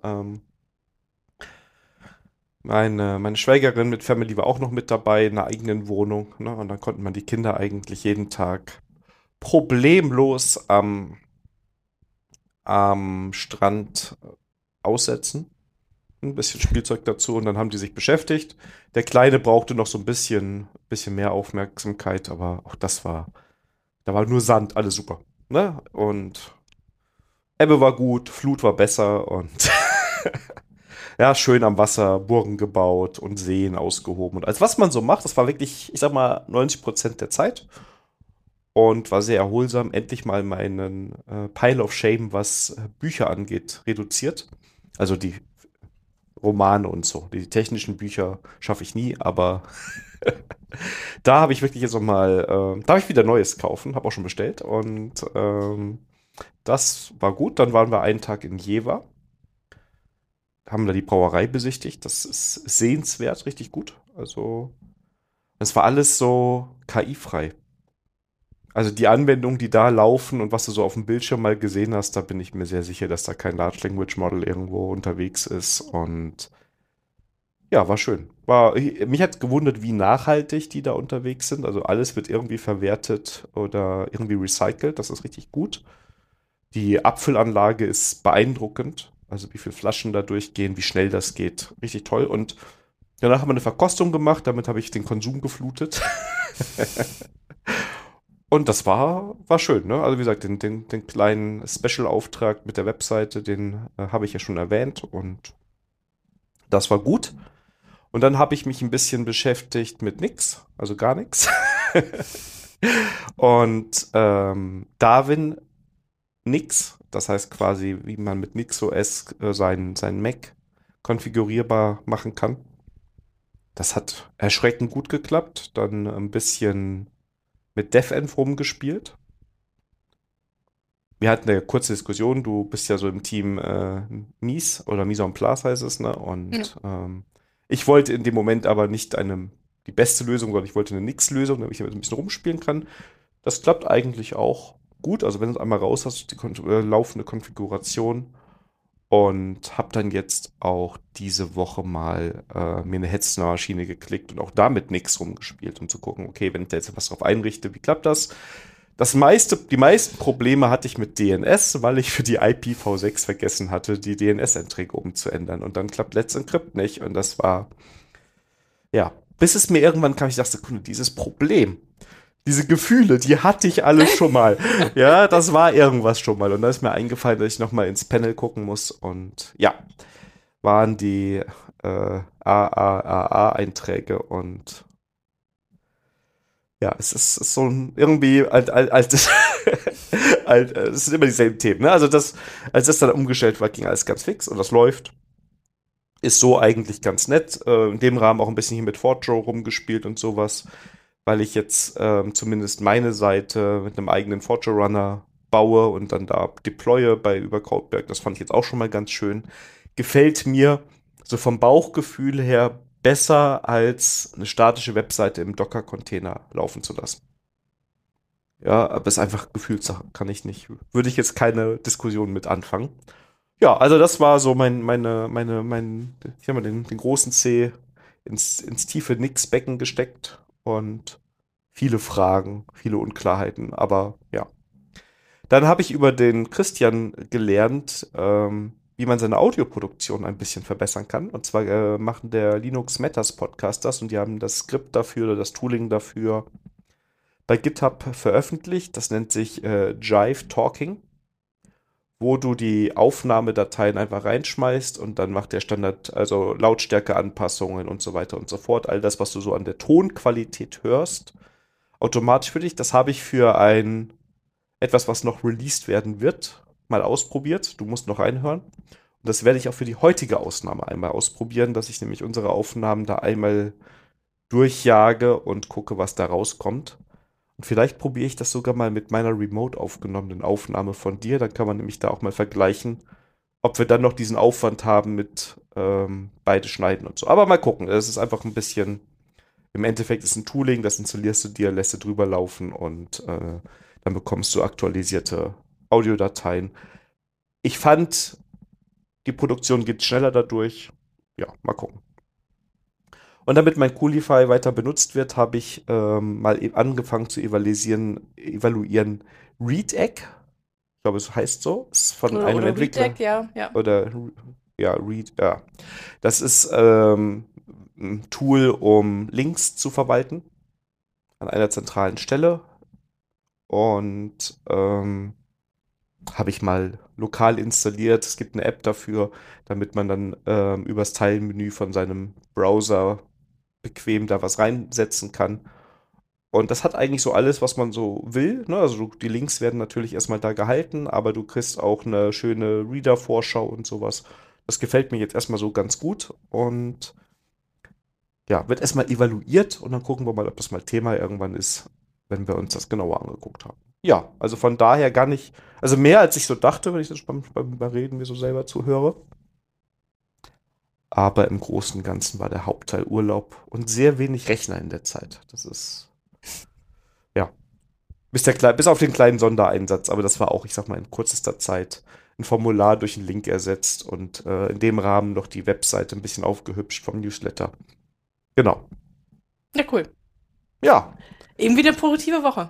meine Schwägerin mit Family war auch noch mit dabei in einer eigenen Wohnung, ne? Und dann konnte man die Kinder eigentlich jeden Tag problemlos am am Strand aussetzen. Ein bisschen Spielzeug dazu und dann haben die sich beschäftigt. Der Kleine brauchte noch so ein bisschen mehr Aufmerksamkeit, aber auch da war nur Sand, alles super. Ne? Und Ebbe war gut, Flut war besser und ja, schön am Wasser, Burgen gebaut und Seen ausgehoben. Und als was man so macht, das war wirklich, ich sag mal, 90% der Zeit und war sehr erholsam. Endlich mal meinen Pile of Shame, was Bücher angeht, reduziert. Also die Romane und so. Die technischen Bücher schaffe ich nie, aber da habe ich wirklich jetzt nochmal, darf ich wieder Neues kaufen, habe auch schon bestellt und das war gut. Dann waren wir einen Tag in Jever, haben da die Brauerei besichtigt. Das ist sehenswert, richtig gut. Also es war alles so KI-frei. Also die Anwendungen, die da laufen und was du so auf dem Bildschirm mal gesehen hast, da bin ich mir sehr sicher, dass da kein Large Language Model irgendwo unterwegs ist und ja, war schön. Mich hat gewundert, wie nachhaltig die da unterwegs sind. Also alles wird irgendwie verwertet oder irgendwie recycelt. Das ist richtig gut. Die Abfüllanlage ist beeindruckend. Also wie viele Flaschen da durchgehen, wie schnell das geht. Richtig toll. Und danach haben wir eine Verkostung gemacht. Damit habe ich den Konsum geflutet. Und das war schön. Ne? Also wie gesagt, den kleinen Special-Auftrag mit der Webseite, den habe ich ja schon erwähnt. Und das war gut. Und dann habe ich mich ein bisschen beschäftigt mit nix, also gar nichts. Und Darwin nix, das heißt quasi, wie man mit NixOS sein Mac konfigurierbar machen kann. Das hat erschreckend gut geklappt. Dann ein bisschen mit DevEnv rumgespielt. Wir hatten eine kurze Diskussion. Du bist ja so im Team Mise oder Mise en place heißt es, ne? Ja. Und ich wollte in dem Moment aber nicht die beste Lösung, sondern ich wollte eine Nix-Lösung, damit ich damit ein bisschen rumspielen kann. Das klappt eigentlich auch gut. Also wenn du es einmal raus hast, die laufende Konfiguration. Und habe dann jetzt auch diese Woche mal mir eine Hetzner-Maschine geklickt und auch damit Nix rumgespielt, um zu gucken, okay, wenn ich da jetzt was drauf einrichte, wie klappt das? Die meisten Probleme hatte ich mit DNS, weil ich für die IPv6 vergessen hatte, die DNS-Einträge umzuändern. Und dann klappt Let's Encrypt nicht. Und das war, ja, bis es mir irgendwann kam, ich dachte, Kunde, dieses Problem, diese Gefühle, die hatte ich alle schon mal. Ja, das war irgendwas schon mal. Und da ist mir eingefallen, dass ich nochmal ins Panel gucken muss. Und ja, waren die AAAA-Einträge und ja, es ist so ein irgendwie es sind immer dieselben Themen. Ne? Also als das dann umgestellt war, ging alles ganz fix und das läuft. Ist so eigentlich ganz nett. In dem Rahmen auch ein bisschen hier mit Fortro rumgespielt und sowas, weil ich jetzt zumindest meine Seite mit einem eigenen Fortro Runner baue und dann da deploye über Krautberg. Das fand ich jetzt auch schon mal ganz schön. Gefällt mir so vom Bauchgefühl her besser als eine statische Webseite im Docker-Container laufen zu lassen. Ja, aber es ist einfach Gefühlssache, kann ich nicht. Würde ich jetzt keine Diskussion mit anfangen. Ja, also das war so ich habe mal den großen C ins tiefe Nix-Becken gesteckt und viele Fragen, viele Unklarheiten, aber ja. Dann habe ich über den Christian gelernt, wie man seine Audioproduktion ein bisschen verbessern kann. Und zwar machen der Linux Matters Podcast das und die haben das Skript dafür oder das Tooling dafür bei GitHub veröffentlicht. Das nennt sich Jive Talking, wo du die Aufnahmedateien einfach reinschmeißt und dann macht der Standard, also Lautstärkeanpassungen und so weiter und so fort. All das, was du so an der Tonqualität hörst, automatisch für dich. Das habe ich für etwas, was noch released werden wird, mal ausprobiert. Du musst noch reinhören. Und das werde ich auch für die heutige Ausnahme einmal ausprobieren, dass ich nämlich unsere Aufnahmen da einmal durchjage und gucke, was da rauskommt. Und vielleicht probiere ich das sogar mal mit meiner remote aufgenommenen Aufnahme von dir. Dann kann man nämlich da auch mal vergleichen, ob wir dann noch diesen Aufwand haben mit beide schneiden und so. Aber mal gucken. Es ist einfach ein bisschen, im Endeffekt ist es ein Tooling, das installierst du dir, lässt du drüber laufen und dann bekommst du aktualisierte Audiodateien. Ich fand, die Produktion geht schneller dadurch. Ja, mal gucken. Und damit mein Coolify weiter benutzt wird, habe ich mal angefangen zu evaluieren ReadEgg. Ich glaube, es heißt so. Ist von einem Oder Entwickler. Redact, ja, ja. Oder ja, Read, ja. Das ist ein Tool, um Links zu verwalten an einer zentralen Stelle. Und habe ich mal lokal installiert. Es gibt eine App dafür, damit man dann übers Teilenmenü von seinem Browser bequem da was reinsetzen kann. Und das hat eigentlich so alles, was man so will. Ne? Also die Links werden natürlich erstmal da gehalten, aber du kriegst auch eine schöne Reader-Vorschau und sowas. Das gefällt mir jetzt erstmal so ganz gut und ja, wird erstmal evaluiert und dann gucken wir mal, ob das mal Thema irgendwann ist, wenn wir uns das genauer angeguckt haben. Ja, also von daher gar nicht, also mehr als ich so dachte, wenn ich das beim Reden mir so selber zuhöre. Aber im Großen und Ganzen war der Hauptteil Urlaub und sehr wenig Rechner in der Zeit. Das ist, ja, bis auf den kleinen Sondereinsatz, aber das war auch, ich sag mal, in kürzester Zeit ein Formular durch einen Link ersetzt und in dem Rahmen noch die Webseite ein bisschen aufgehübscht vom Newsletter. Genau. Ja, cool. Ja, Irgendwie eine produktive Woche.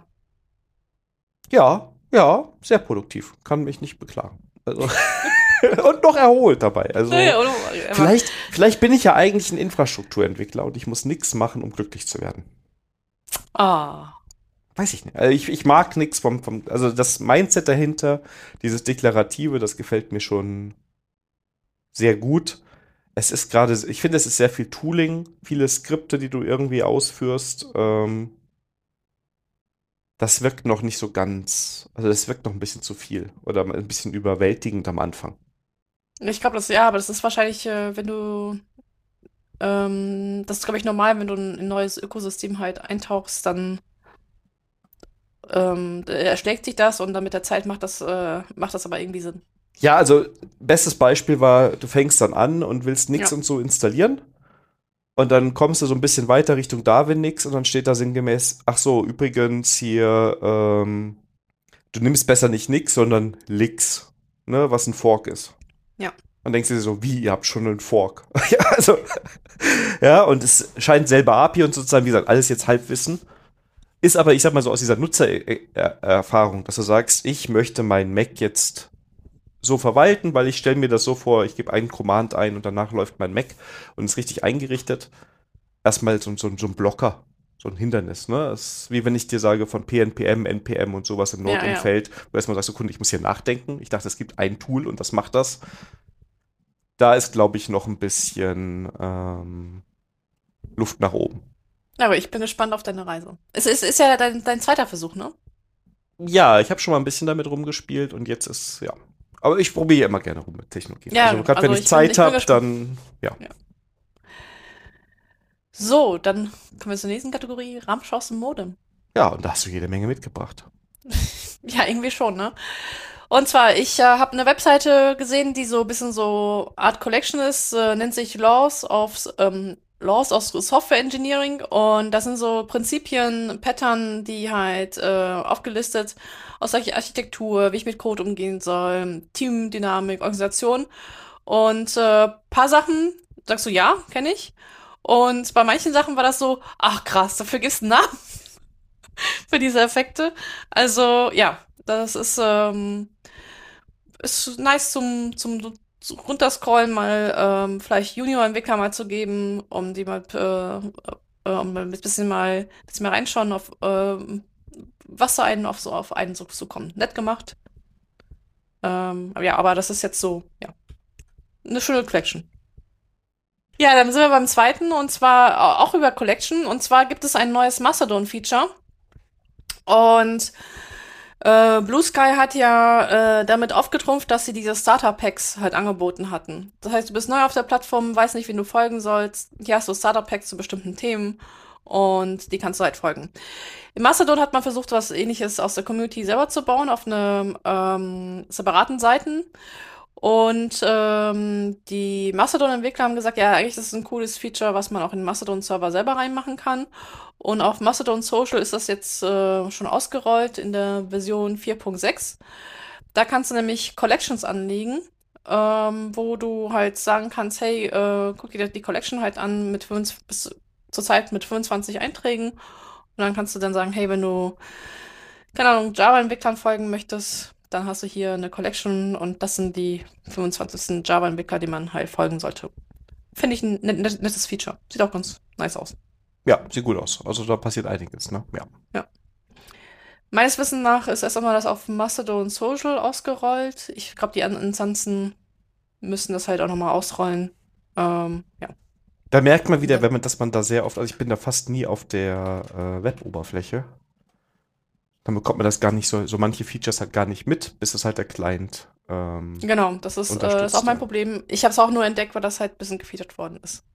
ja, sehr produktiv. Kann mich nicht beklagen. Also und noch erholt dabei. Also Naja, oder, vielleicht bin ich ja eigentlich ein Infrastrukturentwickler und ich muss nichts machen, um glücklich zu werden. ah. Weiß ich nicht. Also ich mag nichts also das Mindset dahinter, dieses Deklarative, das gefällt mir schon sehr gut. Es ist gerade, ich finde, es ist sehr viel Tooling, viele Skripte, die du irgendwie ausführst. Das wirkt noch nicht so ganz, also das wirkt noch ein bisschen zu viel oder ein bisschen überwältigend am Anfang. Ich glaube, ja, aber das ist wahrscheinlich, wenn du, das ist, glaube ich, normal, wenn du in ein neues Ökosystem halt eintauchst, dann erschlägt sich das und dann mit der Zeit macht das aber irgendwie Sinn. Ja, also bestes Beispiel war, du fängst dann an und willst nix Ja. und so installieren. Und dann kommst du so ein bisschen weiter Richtung Darwin nix und dann steht da sinngemäß, ach so, übrigens hier, du nimmst besser nicht nix, sondern Lix, ne, was ein Fork ist. Ja. Und denkst du dir so, wie, ihr habt schon einen Fork? Ja, also, ja, und es scheint selber API und sozusagen, wie gesagt, alles jetzt Halbwissen. Ist aber, ich sag mal so, aus dieser Nutzererfahrung, dass du sagst, ich möchte mein Mac jetzt so verwalten, weil ich stelle mir das so vor, ich gebe einen Command ein und danach läuft mein Mac und ist richtig eingerichtet. Erstmal so ein Blocker, so ein Hindernis. Ne? Das ist wie wenn ich dir sage von PNPM, NPM und sowas im Ja, ja. Node-Umfeld, wo erstmal sagst du, Kunde, ich muss hier nachdenken. Ich dachte, es gibt ein Tool und das macht das. Da ist, glaube ich, noch ein bisschen Luft nach oben. Aber ich bin gespannt auf deine Reise. Ist ja dein zweiter Versuch, ne? Ja, ich habe schon mal ein bisschen damit rumgespielt und jetzt ist, ja. Aber ich probiere ja immer gerne rum mit Technologien. Ja, Also gerade wenn also ich Zeit ich bin habe, gespannt. dann, ja. Ja. So, dann kommen wir zur nächsten Kategorie, Ramschaus im Modem. Ja, und da hast du jede Menge mitgebracht. Ja, irgendwie schon, ne? Und zwar, ich habe eine Webseite gesehen, die so ein bisschen so Art Collection ist, nennt sich Laws of Software Engineering. Und das sind so Prinzipien, Pattern, die halt aufgelistet aus solcher Architektur, wie ich mit Code umgehen soll, Teamdynamik, Organisation. Und paar Sachen sagst du, ja, kenne ich. Und bei manchen Sachen war das so, ach krass, dafür gibt's einen Namen für diese Effekte. Also, ja, das ist nice zum Runterscrollen, mal vielleicht Junior-Entwickler mal zu geben, um die mal, um ein bisschen mal reinschauen, auf was da einen auf einen so zukommt. Nett gemacht. Aber ja, aber das ist jetzt so, ja, eine schöne Collection. Ja, dann sind wir beim zweiten und zwar auch über Collection. Und zwar gibt es ein neues Mastodon-Feature. Und Blue Sky hat ja damit aufgetrumpft, dass sie diese Starter-Packs halt angeboten hatten. Das heißt, du bist neu auf der Plattform, weißt nicht, wen du folgen sollst. Hier hast du Starter-Packs zu bestimmten Themen und die kannst du halt folgen. In Mastodon hat man versucht, was Ähnliches aus der Community selber zu bauen auf eine separaten Seiten. Und die Mastodon-Entwickler haben gesagt, ja, eigentlich ist es ein cooles Feature, was man auch in den Mastodon-Server selber reinmachen kann. Und auf Mastodon Social ist das jetzt schon ausgerollt in der Version 4.6. Da kannst du nämlich Collections anlegen, wo du halt sagen kannst, hey, guck dir die Collection halt an mit 25, bis zurzeit mit 25 Einträgen. Und dann kannst du dann sagen, hey, wenn du, keine Ahnung, Java-Entwicklern folgen möchtest, dann hast du hier eine Collection und das sind die 25. Java-Entwickler, die man halt folgen sollte. Finde ich ein nettes Feature. Sieht auch ganz nice aus. Ja, sieht gut aus. Also da passiert einiges, ne? Ja. Ja. Meines Wissens nach ist erst einmal das auf Mastodon Social ausgerollt. Ich glaube, die anderen Instanzen müssen das halt auch nochmal ausrollen. Ja. Da merkt man wieder, Das, wenn man, dass man da sehr oft, also ich bin da fast nie auf der Web-Oberfläche. Dann bekommt man das gar nicht so manche Features halt gar nicht mit, bis es halt der Client genau, ist auch unterstützt, mein ja. Problem. Ich habe es auch nur entdeckt, weil das halt ein bisschen gefeatured worden ist.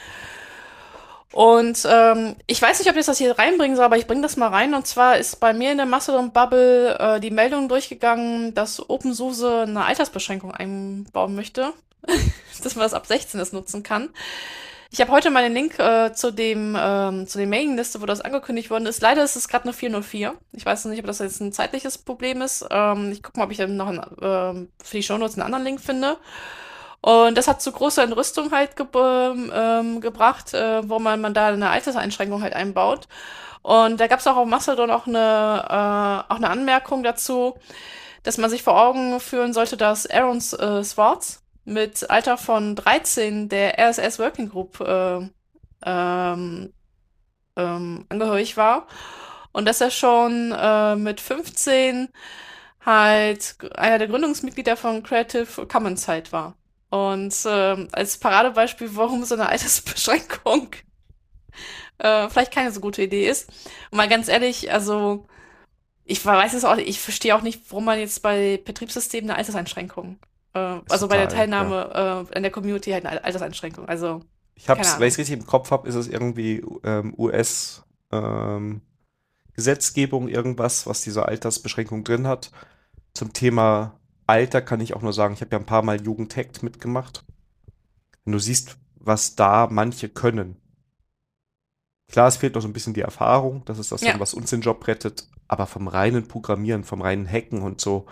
Und ich weiß nicht, ob ich das hier reinbringen soll, aber ich bringe das mal rein. Und zwar ist bei mir in der Mastodon-Bubble die Meldung durchgegangen, dass OpenSUSE eine Altersbeschränkung einbauen möchte, dass man das ab 16 das nutzen kann. Ich habe heute mal den Link zu der Mailingliste, wo das angekündigt worden ist. Leider ist es gerade eine 404. Ich weiß noch nicht, ob das jetzt ein zeitliches Problem ist. Ich gucke mal, ob ich dann noch für die Shownotes einen anderen Link finde. Und das hat zu großer Entrüstung halt gebracht, wo man da eine Alterseinschränkung halt einbaut. Und da gab es auch auf Mastodon auch eine Anmerkung dazu, dass man sich vor Augen führen sollte, dass Aaron Swartz mit Alter von 13 der RSS Working Group ähm, angehörig war. Und dass er schon mit 15 halt einer der Gründungsmitglieder von Creative Commons halt war. Und als Paradebeispiel, warum so eine Altersbeschränkung vielleicht keine so gute Idee ist. Und mal ganz ehrlich, also ich weiß es auch, ich verstehe auch nicht, warum man jetzt bei Betriebssystemen eine Alterseinschränkung, Ist also bei der total, ja. Teilnahme in der Community halt eine Alterseinschränkung. Also Ich keine hab's, wenn ich Ahnung. es richtig im Kopf habe, ist es irgendwie US ähm, Gesetzgebung, irgendwas, was diese Altersbeschränkung drin hat. Zum Thema Alter kann ich auch nur sagen, ich habe ja ein paar Mal Jugendhackt mitgemacht. Wenn du siehst, was da manche können. Klar, es fehlt noch so ein bisschen die Erfahrung, das ist das dann, Ja, was uns den Job rettet, aber vom reinen Programmieren, vom reinen Hacken und so,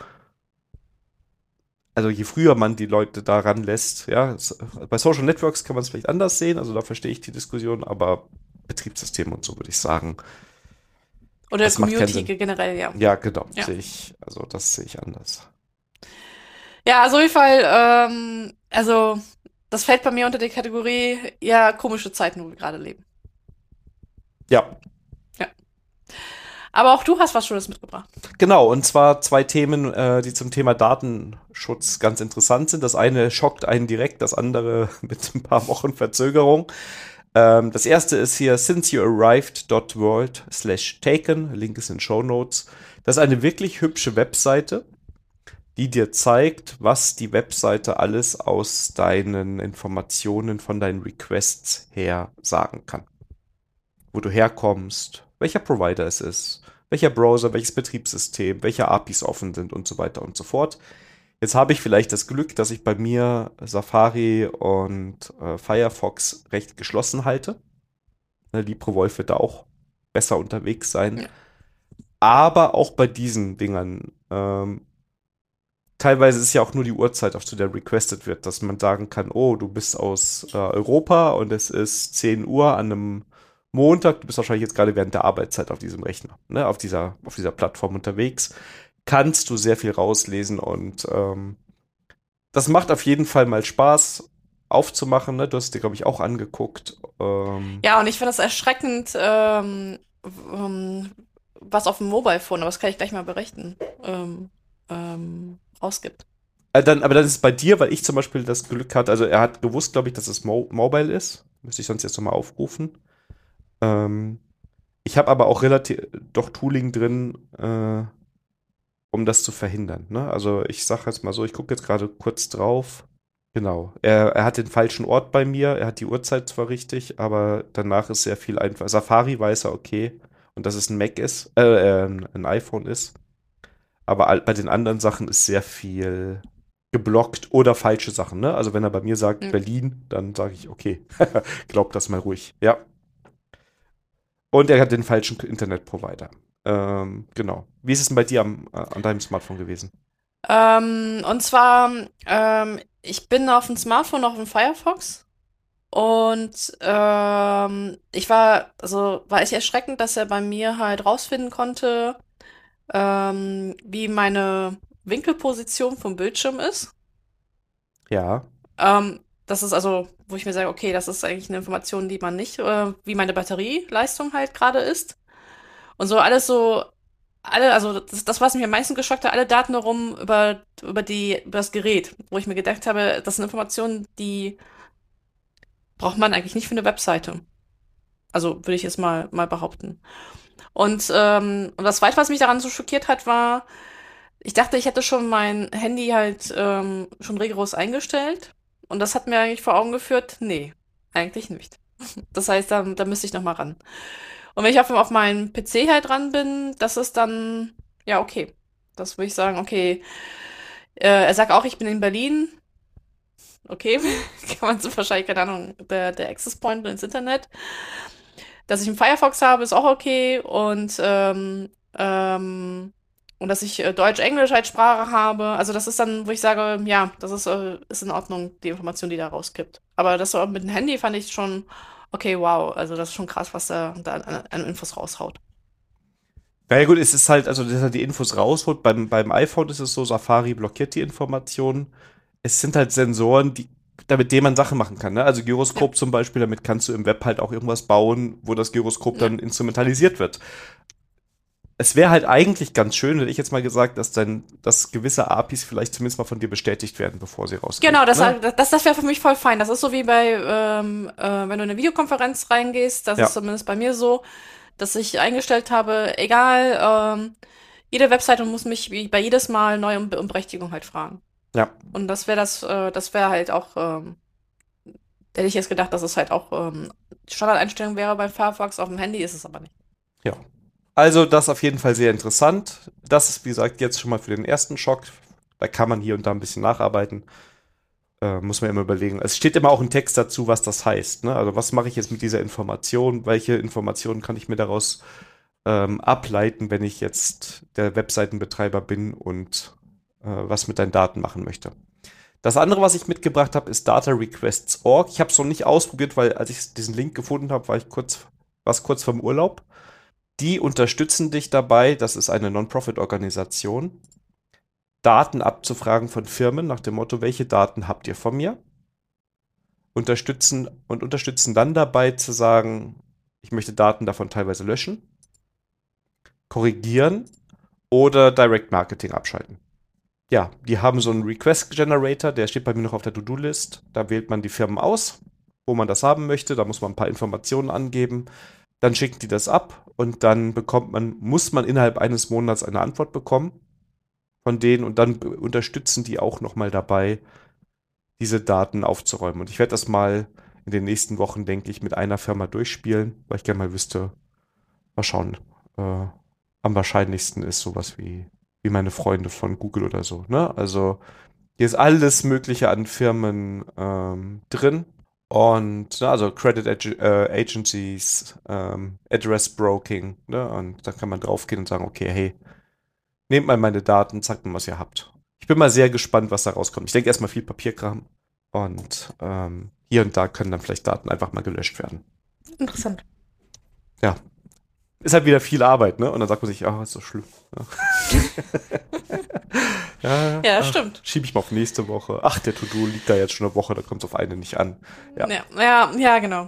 also je früher man die Leute da ranlässt, ja, bei Social Networks kann man es vielleicht anders sehen, also da verstehe ich die Diskussion, aber Betriebssystem und so würde ich sagen, oder das macht keinen Community Sinn. generell, ja. Ja, genau, Ja. also das sehe ich anders. Ja, also auf jeden Fall, also das fällt bei mir unter die Kategorie, ja, komische Zeiten, wo wir gerade leben. Ja, Ja. Aber auch du hast was Schönes mitgebracht. genau, und zwar zwei Themen, die zum Thema Datenschutz ganz interessant sind. Das eine schockt einen direkt, das andere mit ein paar Wochen Verzögerung. Das erste ist hier since-you-arrived.world/taken. Link ist in Show Notes. Das ist eine wirklich hübsche Webseite, die dir zeigt, was die Webseite alles aus deinen Informationen von deinen Requests her sagen kann. Wo du herkommst, welcher Provider es ist, welcher Browser, welches Betriebssystem, welche APIs offen sind und so weiter und so fort. Jetzt habe ich vielleicht das Glück, dass ich bei mir Safari und Firefox recht geschlossen halte. Ne, LibreWolf wird da auch besser unterwegs sein. Ja. Aber auch bei diesen Dingern, teilweise ist ja auch nur die Uhrzeit, auf zu der requested wird, dass man sagen kann, oh, du bist aus Europa und es ist 10 Uhr an einem Montag, du bist wahrscheinlich jetzt gerade während der Arbeitszeit auf diesem Rechner, ne, auf dieser Plattform unterwegs, kannst du sehr viel rauslesen und das macht auf jeden Fall mal Spaß aufzumachen, ne? Du hast dir, glaube ich, auch angeguckt. Ja, und ich finde das erschreckend, was auf dem Mobile Phone, aber das kann ich gleich mal berichten, rausgibt. Aber dann ist es bei dir, weil ich zum Beispiel das Glück hatte, also er hat gewusst, glaube ich, dass es Mobile ist. Müsste ich sonst jetzt nochmal aufrufen. Ähm, Ich habe aber auch relativ doch Tooling drin, um das zu verhindern. Ne? Also ich sage jetzt mal so, ich gucke jetzt gerade kurz drauf. Genau. Er hat den falschen Ort bei mir, er hat die Uhrzeit zwar richtig, aber danach ist sehr viel einfach. Safari weiß er, okay, und dass es ein Mac ist, ein iPhone ist. Aber bei den anderen Sachen ist sehr viel geblockt oder falsche Sachen. Ne? Also wenn er bei mir sagt Hm. Berlin, dann sage ich, okay, glaub das mal ruhig. Ja. Und er hat den falschen Internetprovider. Genau. Wie ist es denn bei dir an deinem Smartphone gewesen? Und zwar, ich bin auf dem Smartphone auf dem Firefox und war echt erschreckend, dass er bei mir halt rausfinden konnte, wie meine Winkelposition vom Bildschirm ist. Ja. Das ist also, wo ich mir sage, okay, das ist eigentlich eine Information, die man nicht, wie meine Batterieleistung halt gerade ist. Und so, also was mich am meisten geschockt hat, alle Daten darum über das Gerät, wo ich mir gedacht habe, das sind Informationen, die braucht man eigentlich nicht für eine Webseite. Also würde ich jetzt mal behaupten. Und das Zweite, was mich daran so schockiert hat, war, ich dachte, ich hätte schon mein Handy halt schon rigoros eingestellt. Und das hat mir eigentlich vor Augen geführt, nee, eigentlich nicht. Das heißt, da müsste ich noch mal ran. Und wenn ich auf meinen PC halt dran bin, das ist dann, ja, okay. Das würde ich sagen, okay. Er sagt auch, ich bin in Berlin. Okay, kann man so wahrscheinlich, keine Ahnung, der Access Point ins Internet. Dass ich einen Firefox habe, ist auch okay. Und dass ich Deutsch-Englisch als Sprache habe. Also das ist dann, wo ich sage, ja, ist in Ordnung, die Information, die da rauskippt. Aber das so mit dem Handy fand ich schon, okay, wow. Also das ist schon krass, was er da an Infos raushaut. Naja gut, es ist halt, also dass er die Infos rausholt. Beim iPhone ist es so, Safari blockiert die Informationen. Es sind halt Sensoren, mit denen man Sachen machen kann. Ne? Also Ja, Gyroskop zum Beispiel, damit kannst du im Web halt auch irgendwas bauen, wo das Gyroskop ja. dann instrumentalisiert wird. Es wäre halt eigentlich ganz schön, hätte ich jetzt mal gesagt, dass gewisse APIs vielleicht zumindest mal von dir bestätigt werden, bevor sie rausgehen. Genau, Ne? das wäre für mich voll fein. Das ist so wie wenn du in eine Videokonferenz reingehst, das ist Ja, zumindest bei mir so, dass ich eingestellt habe, egal, jede Webseite muss mich bei jedes Mal neu um Berechtigung halt fragen. ja, Und das wäre halt auch, hätte ich jetzt gedacht, dass es halt auch Standardeinstellung wäre beim Firefox, auf dem Handy ist es aber nicht. ja. Also das auf jeden Fall sehr interessant. Das ist, wie gesagt, jetzt schon mal für den ersten Schock. Da kann man hier und da ein bisschen nacharbeiten. Muss man immer überlegen. Es steht immer auch ein Text dazu, was das heißt. Ne? Also was mache ich jetzt mit dieser Information? Welche Informationen kann ich mir daraus ableiten, wenn ich jetzt der Webseitenbetreiber bin und was mit deinen Daten machen möchte? Das andere, was ich mitgebracht habe, ist datarequests.org. Ich habe es noch nicht ausprobiert, weil als ich diesen Link gefunden habe, war es kurz vorm Urlaub. Die unterstützen dich dabei, das ist eine Non-Profit-Organisation, Daten abzufragen von Firmen nach dem Motto, welche Daten habt ihr von mir? Unterstützen dann dabei zu sagen, ich möchte Daten davon teilweise löschen, korrigieren oder Direct Marketing abschalten. Ja, die haben so einen Request Generator, der steht bei mir noch auf der To-Do-List. Da wählt man die Firmen aus, wo man das haben möchte. Da muss man ein paar Informationen angeben. Dann schicken die das ab und dann muss man innerhalb eines Monats eine Antwort bekommen von denen und dann unterstützen die auch nochmal dabei, diese Daten aufzuräumen. Und ich werde das mal in den nächsten Wochen, denke ich, mit einer Firma durchspielen, weil ich gerne mal wüsste, mal schauen. Am wahrscheinlichsten ist sowas wie meine Freunde von Google oder so. Ne? Also hier ist alles Mögliche an Firmen drin. Und also Agencies, Address Broking. Ne? Und da kann man draufgehen und sagen, okay, hey, nehmt mal meine Daten, zeigt mir, was ihr habt. Ich bin mal sehr gespannt, was da rauskommt. Ich denke erstmal viel Papierkram. Und hier und da können dann vielleicht Daten einfach mal gelöscht werden. Interessant. Ja, ist halt wieder viel Arbeit, ne? Und dann sagt man sich, ah, ist so schlimm. Ja, Ja, ach, stimmt. schiebe ich mal auf nächste Woche. Ach, der To-Do liegt da jetzt schon eine Woche, da kommt es auf eine nicht an. Ja. Ja, genau.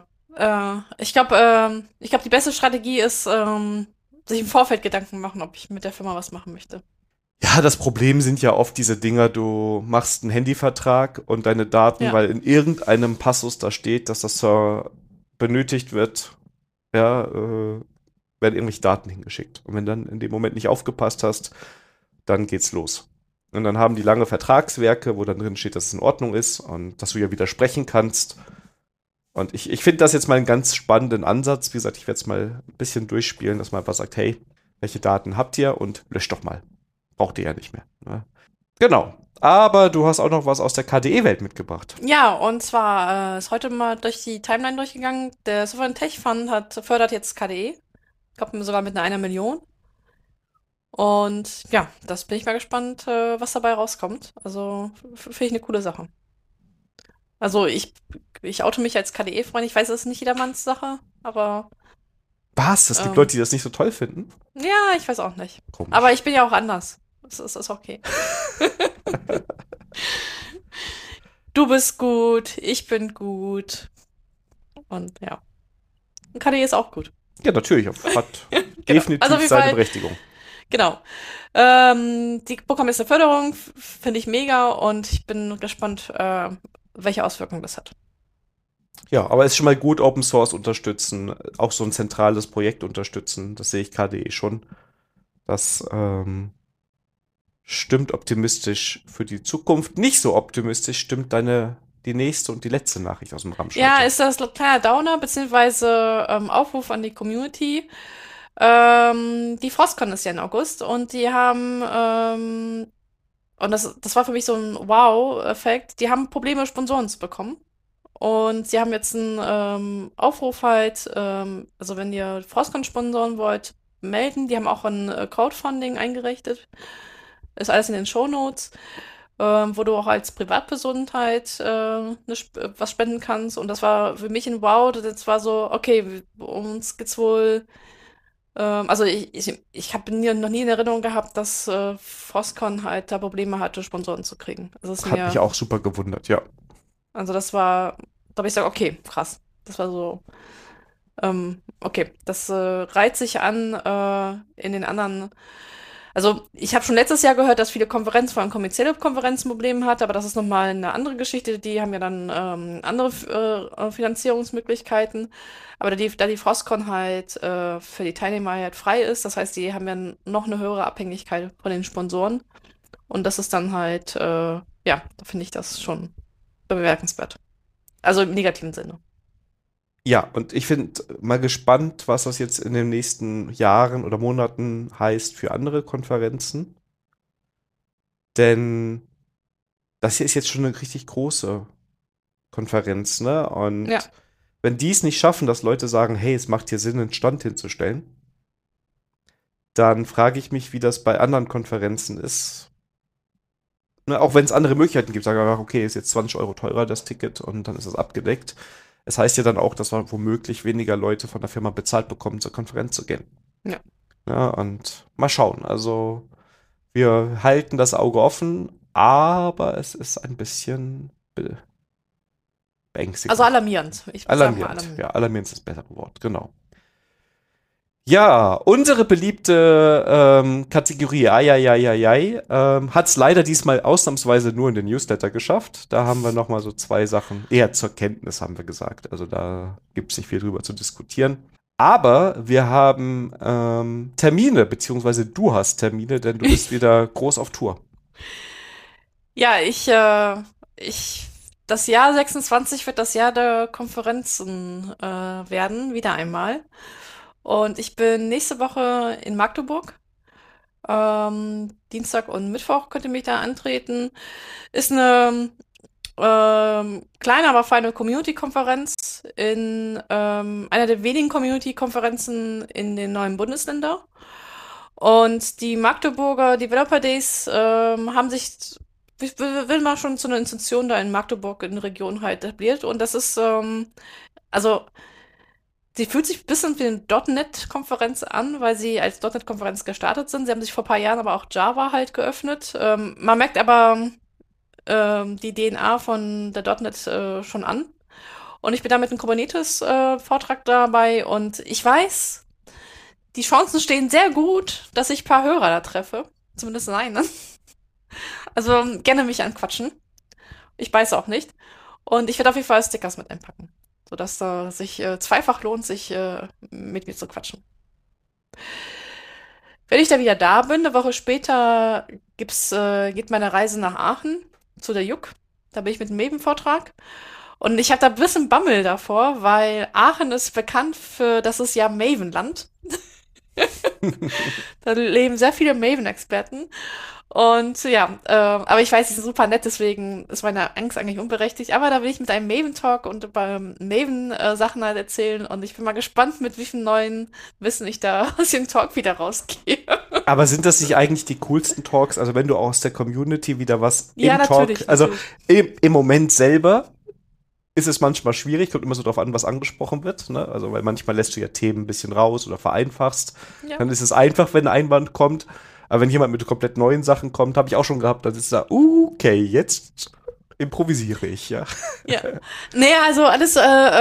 Ich glaube, die beste Strategie ist, sich im Vorfeld Gedanken machen, ob ich mit der Firma was machen möchte. Ja, das Problem sind ja oft diese Dinger, du machst einen Handyvertrag und deine Daten, Ja, weil in irgendeinem Passus da steht, dass das benötigt wird, ja, werden irgendwelche Daten hingeschickt. Und wenn dann in dem Moment nicht aufgepasst hast, dann geht's los. Und dann haben die lange Vertragswerke, wo dann drin steht, dass es in Ordnung ist und dass du ja widersprechen kannst. Und ich finde das jetzt mal einen ganz spannenden Ansatz. Wie gesagt, ich werde es mal ein bisschen durchspielen, dass man einfach sagt, hey, welche Daten habt ihr und löscht doch mal. Braucht ihr ja nicht mehr. Ne? Genau. Aber du hast auch noch was aus der KDE-Welt mitgebracht. ja, und zwar ist heute mal durch die Timeline durchgegangen. Der Sovereign Tech Fund fördert jetzt KDE. Ich glaube sogar mit einer Million. Und ja, das bin ich mal gespannt, was dabei rauskommt. Also finde ich eine coole Sache. Also ich oute mich als KDE-Freund. Ich weiß, es ist nicht jedermanns Sache, aber Was? Es gibt ähm, Leute, die das nicht so toll finden? ja, ich weiß auch nicht. Aber Komisch. ich bin ja auch anders. Das ist okay. Du bist gut, ich bin gut. Und ja. Und KDE ist auch gut. Ja, natürlich, hat Genau. Also auf definitiv jeden seine Fall, Berechtigung. genau. Die bekommen jetzt eine Förderung, finde ich mega und ich bin gespannt, welche Auswirkungen das hat. Ja, aber es ist schon mal gut, Open Source unterstützen, auch so ein zentrales Projekt unterstützen. Das sehe ich KDE schon. Das stimmt optimistisch für die Zukunft. Nicht so optimistisch stimmt die nächste und die letzte Nachricht aus dem Ja, Ramsch-Heute. ist das ein kleiner Downer, beziehungsweise Aufruf an die Community. Die Frostcon ist ja im August und die haben, und das war für mich so ein Wow-Effekt, die haben Probleme, Sponsoren zu bekommen. Und sie haben jetzt einen Aufruf halt, also wenn ihr Frostcon sponsoren wollt, melden. Die haben auch ein Crowdfunding eingerichtet. Ist alles in den Shownotes, wo du auch als Privatperson halt was spenden kannst. Und das war für mich ein Wow. Das war so, okay, uns geht's wohl. Also ich habe noch nie in Erinnerung gehabt, dass Frostcon halt da Probleme hatte, Sponsoren zu kriegen. Also es ist Hat mich mir, auch super gewundert, ja. also das war, da habe ich gesagt, okay, krass. Das war so. Okay, das reiht sich an in den anderen. Also, ich habe schon letztes Jahr gehört, dass viele Konferenzen, vor allem kommerzielle Konferenzen, Probleme hatten, aber das ist nochmal eine andere Geschichte. Die haben ja dann andere Finanzierungsmöglichkeiten. Aber da die Frostcon halt für die Teilnehmer halt frei ist, das heißt, die haben ja noch eine höhere Abhängigkeit von den Sponsoren. Und das ist dann halt, ja, da finde ich das schon bemerkenswert. Also im negativen Sinne. Ja, und ich bin mal gespannt, was das jetzt in den nächsten Jahren oder Monaten heißt für andere Konferenzen. Denn das hier ist jetzt schon eine richtig große Konferenz, ne? Ja. Und wenn die es nicht schaffen, dass Leute sagen, hey, es macht hier Sinn, einen Stand hinzustellen, dann frage ich mich, wie das bei anderen Konferenzen ist. Ne, auch wenn es andere Möglichkeiten gibt, sagen wir, okay, ist jetzt 20 € teurer das Ticket und dann ist es abgedeckt. Es heißt ja dann auch, dass wir womöglich weniger Leute von der Firma bezahlt bekommen, zur Konferenz zu gehen. Ja. Ja, und mal schauen. Also, wir halten das Auge offen, aber es ist ein bisschen Also beängstigend. alarmierend. Ich sag mal Alarmierend. alarmierend. Ja, alarmierend ist das bessere Wort, genau. Ja, unsere beliebte Kategorie Eieieiei hat es leider diesmal ausnahmsweise nur in den Newsletter geschafft. Da haben wir noch mal so zwei Sachen eher zur Kenntnis, haben wir gesagt. Also da gibt es nicht viel drüber zu diskutieren. Aber wir haben Termine, beziehungsweise du hast Termine, denn du bist wieder groß auf Tour. Ja, das Jahr 26 wird das Jahr der Konferenzen werden, wieder einmal. Und ich bin nächste Woche in Magdeburg. Dienstag und Mittwoch könnt ihr mich da antreten. Ist eine kleine, aber feine Community-Konferenz in einer der wenigen Community-Konferenzen in den neuen Bundesländern. Und die Magdeburger Developer Days haben sich, will mal schon zu einer Institution da in Magdeburg in der Region halt etabliert. Und das ist, also, sie fühlt sich ein bisschen wie eine .NET-Konferenz an, weil sie als .NET-Konferenz gestartet sind. Sie haben sich vor ein paar Jahren aber auch Java halt geöffnet. Man merkt aber die DNA von der .NET schon an. Und ich bin da mit einem Kubernetes-Vortrag dabei und ich weiß, die Chancen stehen sehr gut, dass ich ein paar Hörer da treffe. Zumindest einen. Also gerne mich anquatschen. Ich weiß auch nicht. Und ich werde auf jeden Fall Stickers mit einpacken. Sodass sich zweifach lohnt, sich mit mir zu quatschen. Wenn ich da wieder da bin, eine Woche später geht meine Reise nach Aachen zu der JUK. Da bin ich mit einem Maven-Vortrag. Und ich habe da ein bisschen Bammel davor, weil Aachen ist bekannt für, das ist ja Mavenland. Da leben sehr viele Maven-Experten. Und ja, aber ich weiß, sie sind super nett, deswegen ist meine Angst eigentlich unberechtigt. Aber da will ich mit einem Maven-Talk und über Maven-Sachen halt erzählen. Und ich bin mal gespannt, mit wie viel neuen Wissen ich da aus dem Talk wieder rausgehe. Aber sind das nicht eigentlich die coolsten Talks? Also wenn du aus der Community wieder was Ja, im Talk, natürlich, also natürlich. im Moment selber ist es manchmal schwierig, kommt immer so drauf an, was angesprochen wird, ne? Also weil manchmal lässt du ja Themen ein bisschen raus oder vereinfachst. Ja. Dann ist es einfach, wenn ein Einwand kommt. Aber wenn jemand mit komplett neuen Sachen kommt, habe ich auch schon gehabt, dann ist da, okay, jetzt improvisiere ich, ja. Ja. Nee, also alles,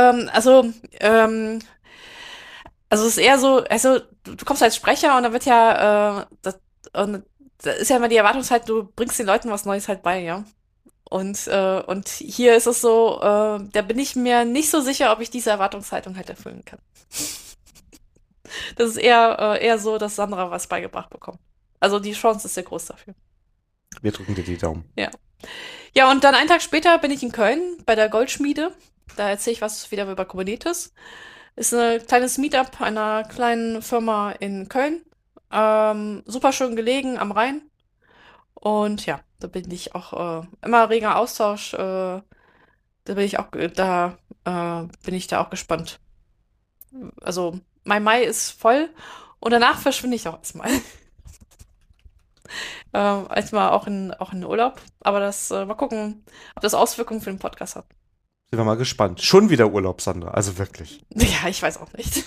also es ist eher so, also du kommst als Sprecher und dann wird ja, und da ist ja immer die Erwartungshaltung, du bringst den Leuten was Neues halt bei, ja. Und hier ist es so, da bin ich mir nicht so sicher, ob ich diese Erwartungshaltung halt erfüllen kann. Das ist eher so, dass Sandra was beigebracht bekommt. Also die Chance ist sehr groß dafür. Wir drücken dir die Daumen. Ja. Ja, und dann einen Tag später bin ich in Köln bei der Goldschmiede. Da erzähle ich was wieder über Kubernetes. Ist ein kleines Meetup einer kleinen Firma in Köln. Super schön gelegen am Rhein. Und ja, da bin ich auch immer reger Austausch. Bin ich da auch gespannt. Also, mein Mai ist voll und danach verschwinde ich auch erstmal. Erstmal auch in den Urlaub. Aber mal gucken, ob das Auswirkungen für den Podcast hat. Sind wir mal gespannt. Schon wieder Urlaub, Sandra, also wirklich. Ja, ich weiß auch nicht.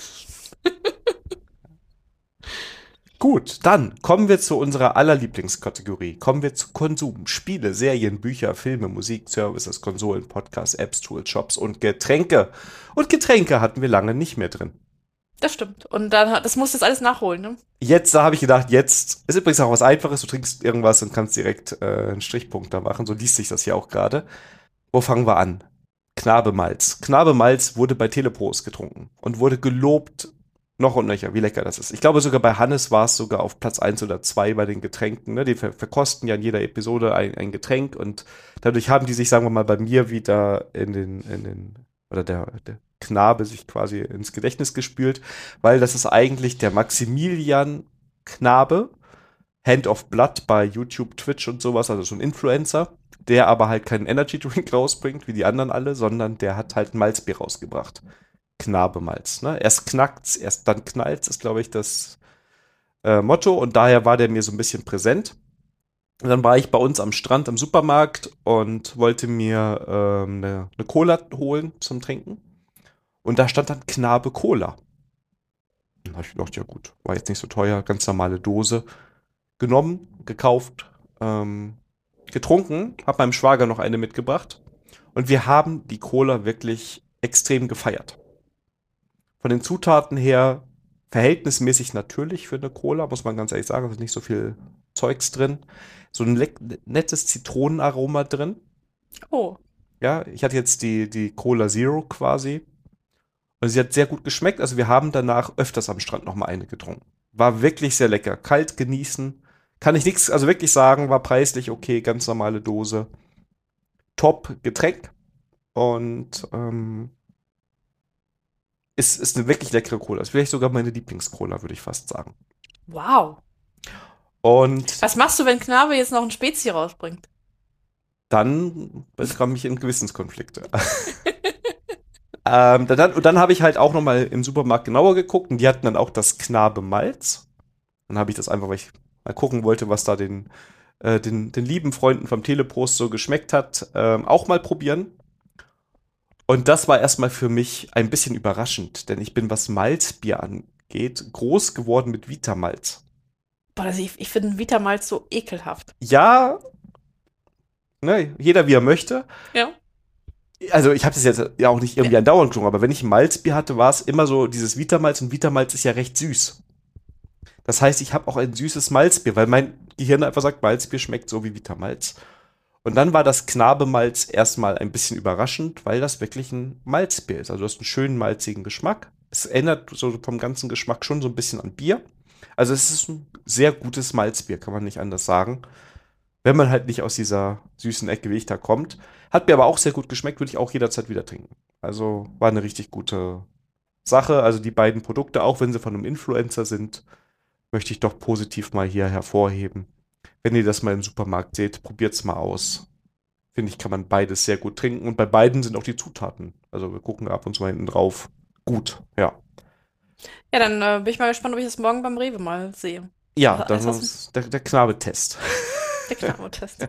Gut, dann kommen wir zu unserer allerlieblingskategorie. Kommen wir zu Konsum. Spiele, Serien, Bücher, Filme, Musik, Services, Konsolen, Podcasts, Apps, Tools, Shops und Getränke. Und Getränke hatten wir lange nicht mehr drin. Das stimmt. Und dann, das musst du jetzt alles nachholen, ne? Jetzt, da habe ich gedacht, jetzt ist übrigens auch was Einfaches. Du trinkst irgendwas und kannst direkt einen Strichpunkt da machen. So liest sich das hier auch gerade. Wo fangen wir an? Knabemalz. Knabemalz wurde bei Telepros getrunken und wurde gelobt noch und nöcher, wie lecker das ist. Ich glaube, sogar bei Hannes war es sogar auf Platz 1 oder 2 bei den Getränken. Ne? Die verkosten ja in jeder Episode ein Getränk und dadurch haben die sich, sagen wir mal, bei mir wieder oder der Knabe sich quasi ins Gedächtnis gespült, weil das ist eigentlich der Maximilian Knabe, Hand of Blood bei YouTube, Twitch und sowas, also so ein Influencer, der aber halt keinen Energy Drink rausbringt, wie die anderen alle, sondern der hat halt ein Malzbier rausgebracht. Knabemalz. Ne? Erst knackt's, erst dann knallt's, ist, glaube ich, das Motto. Und daher war der mir so ein bisschen präsent. Und dann war ich bei uns am Strand im Supermarkt und wollte mir eine Cola holen zum Trinken. Und da stand dann Knabe Cola. Dann habe ich gedacht, ja gut, war jetzt nicht so teuer, ganz normale Dose. Genommen, gekauft, getrunken, habe meinem Schwager noch eine mitgebracht. Und wir haben die Cola wirklich extrem gefeiert. Von den Zutaten her verhältnismäßig natürlich für eine Cola, muss man ganz ehrlich sagen. Da ist nicht so viel Zeugs drin. So ein nettes Zitronenaroma drin. Oh. Ja, ich hatte jetzt die Cola Zero quasi. Und sie hat sehr gut geschmeckt. Also wir haben danach öfters am Strand noch mal eine getrunken. War wirklich sehr lecker. Kalt genießen. Kann ich nichts, also wirklich sagen, war preislich okay, ganz normale Dose. Top Getränk. Und ist eine wirklich leckere Cola. Ist vielleicht sogar meine Lieblings-Cola, würde ich fast sagen. Wow. Und Was machst du, wenn Knabe jetzt noch ein Spezi rausbringt? dann bekam ich in Gewissenskonflikte. Dann habe ich halt auch noch mal im Supermarkt genauer geguckt und die hatten dann auch das Knabe Malz. Dann habe ich das einfach, weil ich mal gucken wollte, was da den lieben Freunden vom Teleprost so geschmeckt hat, auch mal probieren. Und das war erstmal für mich ein bisschen überraschend, denn ich bin, was Malzbier angeht, groß geworden mit Vitamalz. Boah, also ich finde Vitamalz so ekelhaft. Ja, ne, jeder wie er möchte. Ja. Also ich habe das jetzt ja auch nicht irgendwie andauernd getrunken, aber wenn ich ein Malzbier hatte, war es immer so dieses Vitamalz und Vitamalz ist ja recht süß. Das heißt, ich habe auch ein süßes Malzbier, weil mein Gehirn einfach sagt, Malzbier schmeckt so wie Vitamalz. Und dann war das Knabemalz erstmal ein bisschen überraschend, weil das wirklich ein Malzbier ist. Also du hast einen schönen malzigen Geschmack. Es erinnert so vom ganzen Geschmack schon so ein bisschen an Bier. Also es ist ein sehr gutes Malzbier, kann man nicht anders sagen. Wenn man halt nicht aus dieser süßen Ecke wie ich da kommt. Hat mir aber auch sehr gut geschmeckt, würde ich auch jederzeit wieder trinken. Also war eine richtig gute Sache. Also die beiden Produkte, auch wenn sie von einem Influencer sind, möchte ich doch positiv mal hier hervorheben. Wenn ihr das mal im Supermarkt seht, probiert's mal aus. Finde ich, kann man beides sehr gut trinken. Und bei beiden sind auch die Zutaten. Also wir gucken ab und zu mal hinten drauf. Gut, ja. Ja, dann bin ich mal gespannt, ob ich das morgen beim Rewe mal sehe. Ja, Also das ist der Knabetest. Der Knabotest.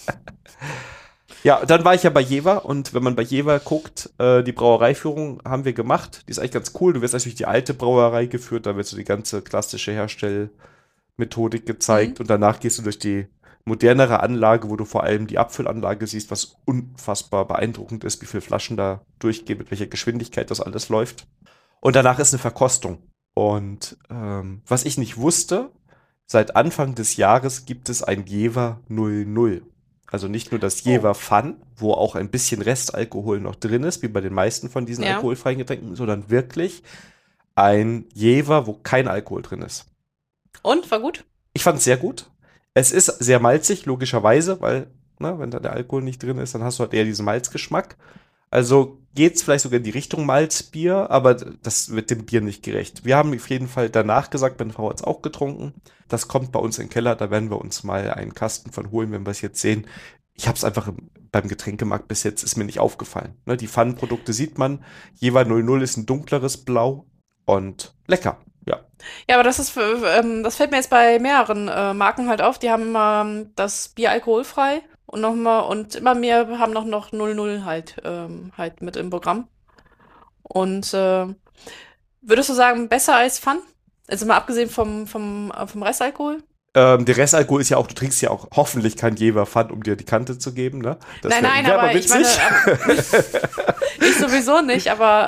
Ja, dann war ich ja bei Jever und wenn man bei Jever guckt, die Brauereiführung haben wir gemacht. Die ist eigentlich ganz cool. Du wirst natürlich die alte Brauerei geführt, da wird so die ganze klassische Herstellmethode Methodik Mhm. gezeigt und danach gehst du durch die modernere Anlage, wo du vor allem die Abfüllanlage siehst, was unfassbar beeindruckend ist, wie viele Flaschen da durchgehen, mit welcher Geschwindigkeit das alles läuft. Und danach ist eine Verkostung. Und was ich nicht wusste, seit Anfang des Jahres gibt es ein Jever 00. Also nicht nur das Oh, Jever Fun, wo auch ein bisschen Restalkohol noch drin ist, wie bei den meisten von diesen ja. alkoholfreien Getränken, sondern wirklich ein Jever, wo kein Alkohol drin ist. Und, war gut? Ich fand es sehr gut. Es ist sehr malzig, logischerweise, weil, ne, wenn da der Alkohol nicht drin ist, dann hast du halt eher diesen Malzgeschmack. Also geht's vielleicht sogar in die Richtung Malzbier, aber das wird dem Bier nicht gerecht. Wir haben auf jeden Fall danach gesagt, meine Frau hat's auch getrunken. Das kommt bei uns in den Keller, da werden wir uns mal einen Kasten von holen, wenn wir es jetzt sehen. Ich habe es einfach beim Getränkemarkt bis jetzt ist mir nicht aufgefallen. Ne, die Pfannenprodukte sieht man. Jeweils 00 ist ein dunkleres Blau und lecker. Ja. Ja, aber das fällt mir jetzt bei mehreren Marken halt auf. Die haben das Bier alkoholfrei und immer mehr haben noch 00 halt mit im Programm. Und würdest du sagen, besser als Fun? Also mal abgesehen vom Restalkohol? Der Restalkohol ist ja auch, du trinkst ja auch hoffentlich kein Jever Fun, um dir die Kante zu geben, ne? Das Nein, wäre nein, wär aber aber ich meine, witzig. ich sowieso nicht,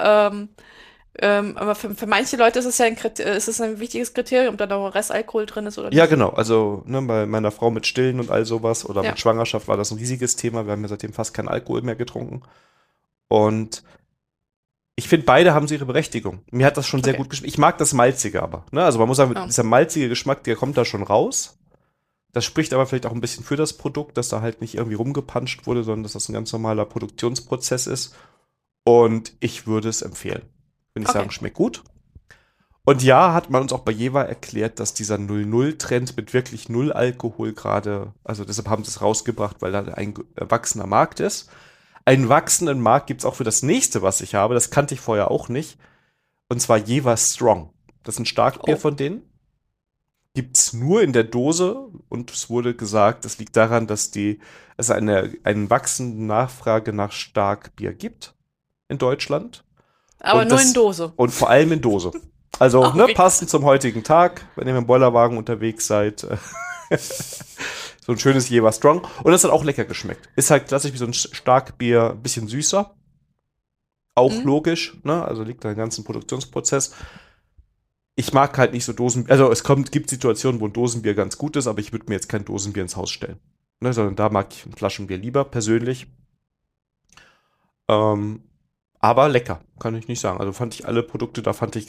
aber für manche Leute ist es ja ist es ein wichtiges Kriterium, ob da noch Restalkohol drin ist oder Ja, nicht. genau. Also ne, bei meiner Frau mit Stillen und all sowas oder mit Ja, Schwangerschaft war das ein riesiges Thema. Wir haben ja seitdem fast keinen Alkohol mehr getrunken. Und ich finde, beide haben so ihre Berechtigung. Mir hat das schon sehr okay. gut geschmeckt. Ich mag das Malzige aber. Ne? Also man muss sagen, Ja. dieser malzige Geschmack, der kommt da schon raus. Das spricht aber vielleicht auch ein bisschen für das Produkt, dass da halt nicht irgendwie rumgepanscht wurde, sondern dass das ein ganz normaler Produktionsprozess ist. Und ich würde es empfehlen. Würde ich Okay. sagen, schmeckt gut. Und ja, hat man uns auch bei Jever erklärt, dass dieser 0-0-Trend mit wirklich null Alkohol gerade, also deshalb haben sie es rausgebracht, weil da ein wachsender Markt ist. Einen wachsenden Markt gibt es auch für das nächste, was ich habe. Das kannte ich vorher auch nicht. Und zwar Jever Strong. Das ist ein Starkbier Oh. von denen. Gibt es nur in der Dose und es wurde gesagt, das liegt daran, dass es eine wachsende Nachfrage nach Starkbier gibt in Deutschland. Aber Und nur in das, Dose. und vor allem in Dose. Also, ne, Okay. passend zum heutigen Tag, wenn ihr mit dem Bollerwagen unterwegs seid. So ein schönes Jever Strong. Und das hat auch lecker geschmeckt. Ist halt klassisch wie so ein Starkbier, ein bisschen süßer. Auch Mhm. logisch, ne? Also liegt da im ganzen Produktionsprozess. Ich mag halt nicht so also gibt Situationen, wo ein Dosenbier ganz gut ist, aber ich würde mir jetzt kein Dosenbier ins Haus stellen. Ne, sondern da mag ich ein Flaschenbier lieber, persönlich. Ähm, aber lecker, kann ich nicht sagen. Also fand ich alle Produkte, da fand ich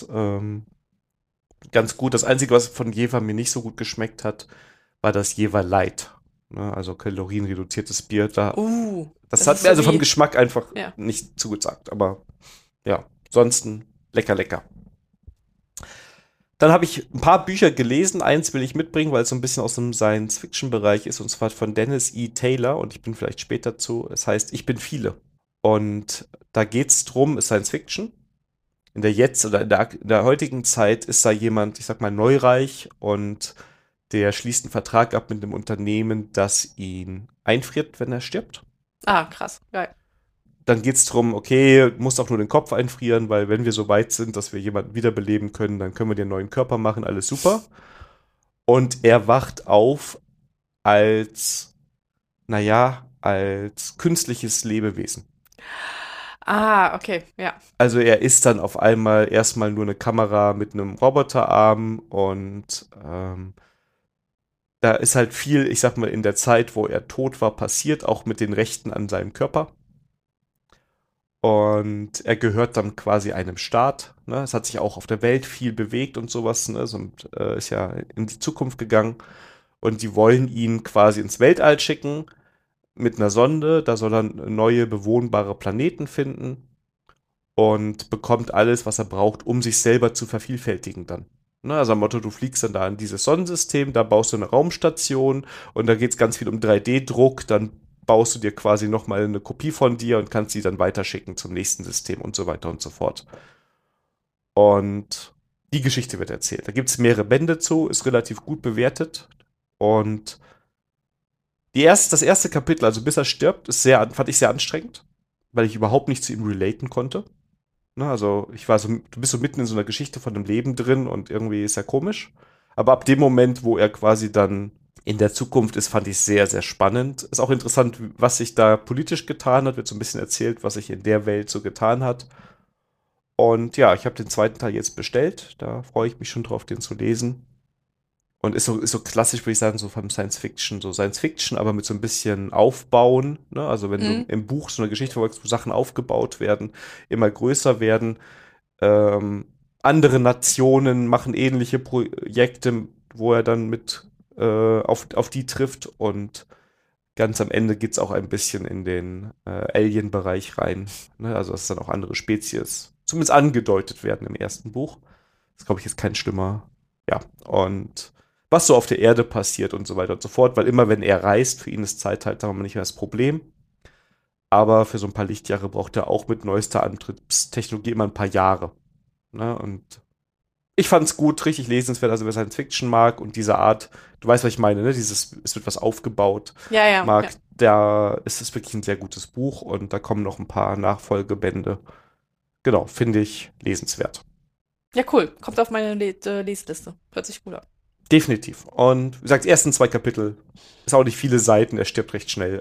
ganz gut. Das Einzige, was von Jever mir nicht so gut geschmeckt hat, war das Jever Light. Ne, also kalorienreduziertes Bier. Das Das hat ist mir so also vom wie, Geschmack einfach ja. nicht zugesagt. Aber ja, ansonsten lecker, lecker. Dann habe ich ein paar Bücher gelesen. Eins will ich mitbringen, weil es so ein bisschen aus dem Science-Fiction-Bereich ist, und zwar von Dennis E. Taylor. Und ich bin vielleicht später zu. Es heißt Ich bin viele. Und da geht es drum, ist Science Fiction. In der jetzt oder in der heutigen Zeit ist da jemand, ich sag mal, neureich und der schließt einen Vertrag ab mit einem Unternehmen, das ihn einfriert, wenn er stirbt. Ah, krass. Geil. Dann geht es darum, okay, musst auch nur den Kopf einfrieren, weil wenn wir so weit sind, dass wir jemanden wiederbeleben können, dann können wir dir einen neuen Körper machen, alles super. Und er wacht auf als, naja, als künstliches Lebewesen. Ah, okay, ja. Also er ist dann auf einmal erstmal nur eine Kamera mit einem Roboterarm und da ist halt viel, ich sag mal, in der Zeit, wo er tot war, passiert, auch mit den Rechten an seinem Körper. Und er gehört dann quasi einem Staat. Ne? Es hat sich auch auf der Welt viel bewegt und sowas, ne? Und ist ja in die Zukunft gegangen. Und die wollen ihn quasi ins Weltall schicken mit einer Sonde. Da soll er neue bewohnbare Planeten finden und bekommt alles, was er braucht, um sich selber zu vervielfältigen dann. Ne, also am Motto, du fliegst dann da in dieses Sonnensystem, da baust du eine Raumstation und da geht es ganz viel um 3D-Druck, dann baust du dir quasi nochmal eine Kopie von dir und kannst sie dann weiterschicken zum nächsten System und so weiter und so fort. Und die Geschichte wird erzählt. Da gibt es mehrere Bände zu, ist relativ gut bewertet und das erste Kapitel, also bis er stirbt, fand ich sehr anstrengend, weil ich überhaupt nicht zu ihm relaten konnte. Ne, also du bist so mitten in so einer Geschichte von einem Leben drin und irgendwie ist ja komisch. Aber ab dem Moment, wo er quasi dann in der Zukunft ist, fand ich sehr, sehr spannend. Ist auch interessant, was sich da politisch getan hat. Wird so ein bisschen erzählt, was sich in der Welt so getan hat. Und ja, ich habe den zweiten Teil jetzt bestellt. Da freue ich mich schon drauf, den zu lesen. Und ist so klassisch, würde ich sagen, so vom Science Fiction. So Science Fiction, aber mit so ein bisschen Aufbauen. Ne? Also wenn du Mhm. im Buch so eine Geschichte verfolgst, wo Sachen aufgebaut werden, immer größer werden. Ähm, Andere Nationen machen ähnliche Projekte, wo er dann mit auf die trifft. Und ganz am Ende geht es auch ein bisschen in den Alien-Bereich rein. Ne? Also dass dann auch andere Spezies zumindest angedeutet werden im ersten Buch. Das glaube ich ist kein schlimmer. Ja, und was so auf der Erde passiert und so weiter und so fort, weil immer wenn er reist, für ihn ist Zeit halt, sagen wir mal, nicht mehr das Problem. Aber für so ein paar Lichtjahre braucht er auch mit neuester Antriebstechnologie immer ein paar Jahre. Ne? Und ich fand es gut, richtig lesenswert, also wer Science Fiction mag und diese Art, du weißt, was ich meine, ne? Dieses, es wird was aufgebaut, Ja, ja, ja. mag, da ist es wirklich ein sehr gutes Buch und da kommen noch ein paar Nachfolgebände. Genau, finde ich lesenswert. Ja, cool. Kommt auf meine Leseliste. Hört sich gut an. Definitiv. Und wie gesagt, die ersten zwei Kapitel ist auch nicht viele Seiten, er stirbt recht schnell.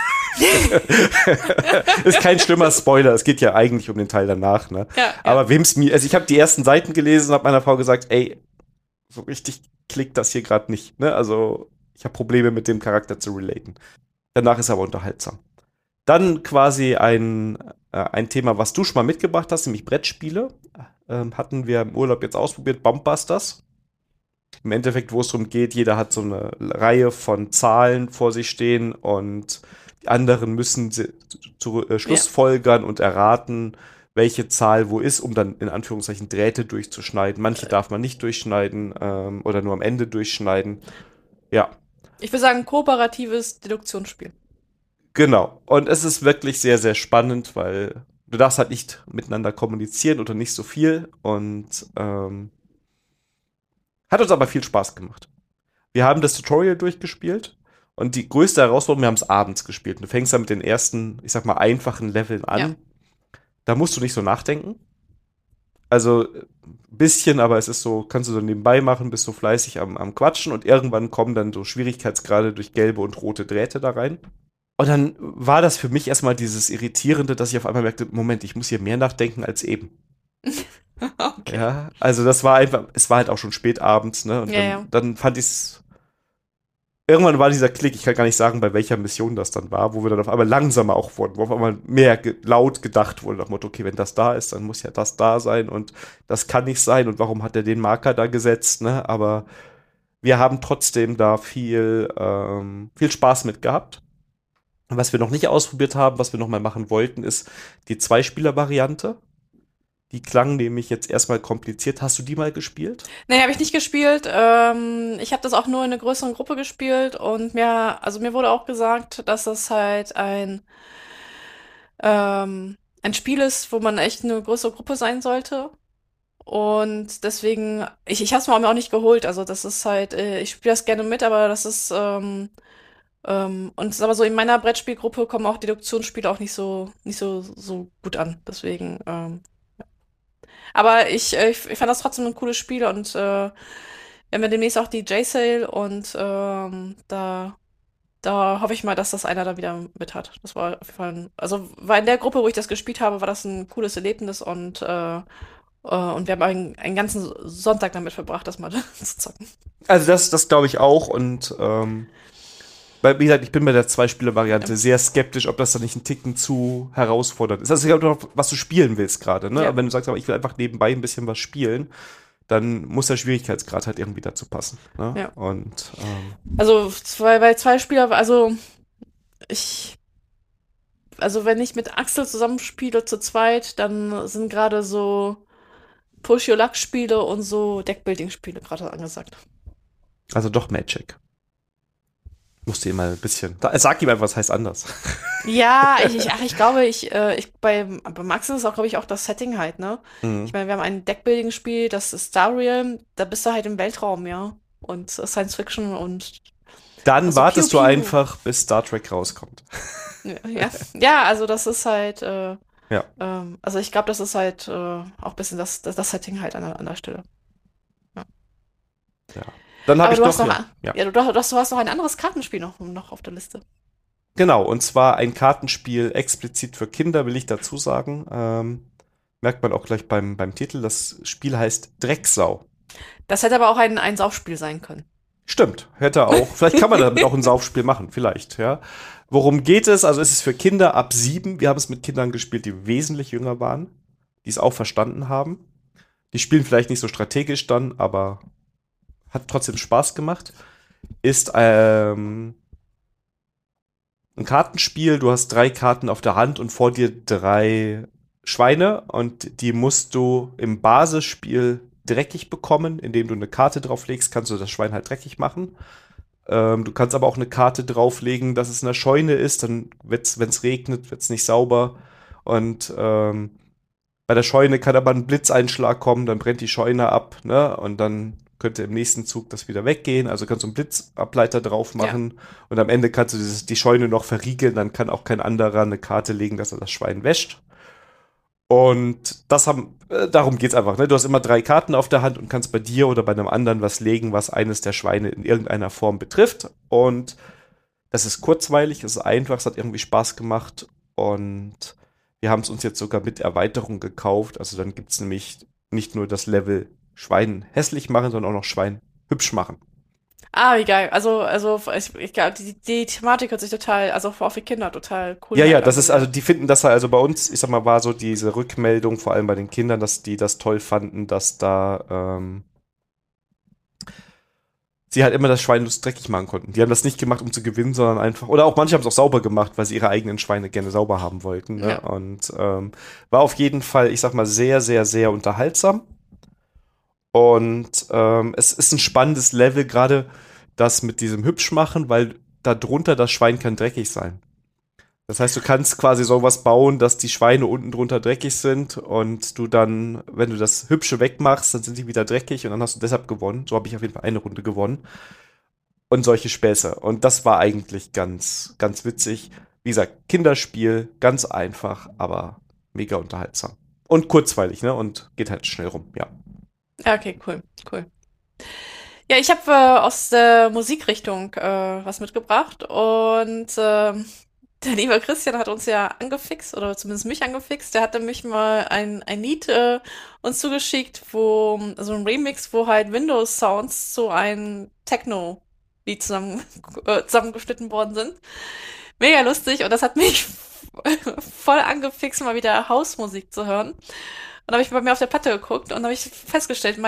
Ist kein schlimmer Spoiler, es geht ja eigentlich um den Teil danach, ne? Ja, ja. Aber wem's mir, also ich habe die ersten Seiten gelesen und habe meiner Frau gesagt, ey, so richtig klickt das hier gerade nicht, ne? Also ich habe Probleme mit dem Charakter zu relaten. Danach ist er aber unterhaltsam. Dann quasi ein Thema, was du schon mal mitgebracht hast, nämlich Brettspiele. Hatten wir im Urlaub jetzt ausprobiert, Bumpbusters. Im Endeffekt, wo es darum geht, jeder hat so eine Reihe von Zahlen vor sich stehen und die anderen müssen zu Ja. Schlussfolgern und erraten, welche Zahl wo ist, um dann in Anführungszeichen Drähte durchzuschneiden. Manche darf man nicht durchschneiden oder nur am Ende durchschneiden. Ja, Ich würde sagen, kooperatives Deduktionsspiel. genau. Und es ist wirklich sehr, sehr spannend, weil du darfst halt nicht miteinander kommunizieren oder nicht so viel und hat uns aber viel Spaß gemacht. Wir haben das Tutorial durchgespielt und die größte Herausforderung, wir haben es abends gespielt. Du fängst dann mit den ersten, ich sag mal, einfachen Leveln Ja. an. Da musst du nicht so nachdenken. Also ein bisschen, aber es ist so, kannst du so nebenbei machen, bist so fleißig am Quatschen und irgendwann kommen dann so Schwierigkeitsgrade durch gelbe und rote Drähte da rein. Und dann war das für mich erstmal dieses Irritierende, dass ich auf einmal merkte, Moment, ich muss hier mehr nachdenken als eben. Okay. Ja, also das war einfach, es war halt auch schon spät abends, ne? Und Ja, ja. dann fand ich es. Irgendwann war dieser Klick, ich kann gar nicht sagen, bei welcher Mission das dann war, wo wir dann auf einmal langsamer auch wurden, wo auf einmal mehr laut gedacht wurde, nach dem Motto, okay, wenn das da ist, dann muss ja das da sein und das kann nicht sein und warum hat er den Marker da gesetzt, ne? Aber wir haben trotzdem da viel Spaß mit gehabt. Was wir noch nicht ausprobiert haben, was wir noch mal machen wollten, ist die Zweispieler-Variante. Die klang nämlich jetzt erstmal kompliziert. Hast du die mal gespielt? Nee, habe ich nicht gespielt. Ich habe das auch nur in einer größeren Gruppe gespielt und also mir wurde auch gesagt, dass das halt ein Spiel ist, wo man echt eine größere Gruppe sein sollte. Und deswegen, ich habe es mir auch nicht geholt. Also das ist halt, ich spiele das gerne mit, aber das ist, und es ist aber so in meiner Brettspielgruppe kommen auch Deduktionsspiele auch nicht so gut an. Deswegen, aber ich fand das trotzdem ein cooles Spiel und wir haben ja demnächst auch die J-Sale und da hoffe ich mal, dass das einer da wieder mit hat. Das war auf jeden Fall, also war in der Gruppe, wo ich das gespielt habe, war das ein cooles Erlebnis und wir haben einen ganzen Sonntag damit verbracht, das mal zu zocken. Also das glaube ich auch und weil, wie gesagt, ich bin bei der Ja. Zwei-Spieler-Variante sehr skeptisch, ob das dann nicht ein Ticken zu herausfordernd ist. Also ich glaube, was du spielen willst gerade, ne? Ja. Aber wenn du sagst, aber ich will einfach nebenbei ein bisschen was spielen, dann muss der Schwierigkeitsgrad halt irgendwie dazu passen. Ne? Ja. Und Also bei zwei Spieler, ich, also wenn ich mit Axel zusammenspiele zu zweit, dann sind gerade so Push-Your-Luck-Spiele und so Deckbuilding-Spiele gerade angesagt. also doch Magic. Musst du ihm mal ein bisschen. Sag ihm einfach, was heißt anders. Ja, ich glaube, beim Axel ist auch, glaube ich, auch das Setting halt, ne? Ich Mhm. meine, wir haben ein Deckbuilding-Spiel, das ist Star Realm, da bist du halt im Weltraum, ja. Und Science Fiction und Dann also Piu wartest du Piu. einfach, bis Star Trek rauskommt. Ja, ja, also das ist halt, Ja. also ich glaube, das ist halt auch ein bisschen das Setting halt an der Stelle. Ja. Ja. Dann habe Aber ich du hast noch, noch, ja, ja. ja, du hast noch ein anderes Kartenspiel noch auf der Liste. Genau, und zwar ein Kartenspiel explizit für Kinder, will ich dazu sagen. Merkt man auch gleich beim Titel. Das Spiel heißt Drecksau. Das hätte aber auch ein Saufspiel sein können. Stimmt, hätte auch. Vielleicht kann man damit auch ein Saufspiel machen, vielleicht, ja. Worum geht es? Also es ist für Kinder ab 7. Wir haben es mit Kindern gespielt, die wesentlich jünger waren, die es auch verstanden haben. Die spielen vielleicht nicht so strategisch dann, aber hat trotzdem Spaß gemacht. Ist ein Kartenspiel. Du hast 3 Karten auf der Hand und vor dir 3 Schweine und die musst du im Basisspiel dreckig bekommen, indem du eine Karte drauflegst, kannst du das Schwein halt dreckig machen. Du kannst aber auch eine Karte drauflegen, dass es in der Scheune ist, dann wird's, wenn es regnet, wird es nicht sauber. Und bei der Scheune kann aber ein Blitzeinschlag kommen, dann brennt die Scheune ab, ne? Und dann könnte im nächsten Zug das wieder weggehen. Also kannst du einen Blitzableiter drauf machen und am Ende kannst du die Scheune noch verriegeln, dann kann auch kein anderer eine Karte legen, dass er das Schwein wäscht. Und darum geht's einfach. Ne? Du hast immer 3 Karten auf der Hand und kannst bei dir oder bei einem anderen was legen, was eines der Schweine in irgendeiner Form betrifft. Und das ist kurzweilig, es ist einfach, es hat irgendwie Spaß gemacht. Und wir haben es uns jetzt sogar mit Erweiterung gekauft. Also dann gibt's nämlich nicht nur das Level Schwein hässlich machen, sondern auch noch Schwein hübsch machen. Ah, wie geil. Also ich glaube, die Thematik hört sich total, also auch für Kinder total cool Ja, an. ja, das ist, also die finden das also bei uns, ich sag mal, war so diese Rückmeldung, vor allem bei den Kindern, dass die das toll fanden, dass da sie halt immer das Schwein lustig dreckig machen konnten. Die haben das nicht gemacht, um zu gewinnen, sondern einfach, oder auch manche haben es auch sauber gemacht, weil sie ihre eigenen Schweine gerne sauber haben wollten. Ne? Ja. Und war auf jeden Fall, ich sag mal, sehr, sehr, sehr unterhaltsam. Und es ist ein spannendes Level, gerade das mit diesem Hübschmachen, weil da drunter das Schwein kann dreckig sein. Das heißt, du kannst quasi sowas bauen, dass die Schweine unten drunter dreckig sind und du dann, wenn du das Hübsche wegmachst, dann sind die wieder dreckig und dann hast du deshalb gewonnen. So habe ich auf jeden Fall eine Runde gewonnen. Und solche Späße. Und das war eigentlich ganz, ganz witzig. Wie gesagt, Kinderspiel, ganz einfach, aber mega unterhaltsam. Und kurzweilig, ne? Und geht halt schnell rum, ja. Ja, okay, cool. Ja, ich habe aus der Musikrichtung was mitgebracht und der liebe Christian hat uns ja angefixt, oder zumindest mich angefixt. Der hat nämlich mal ein Lied uns zugeschickt, so ein Remix, wo halt Windows-Sounds zu einem Techno-Lied zusammengeschnitten worden sind. Mega lustig und das hat mich voll angefixt, mal wieder Hausmusik zu hören. Und da habe ich bei mir auf der Platte geguckt und habe ich festgestellt,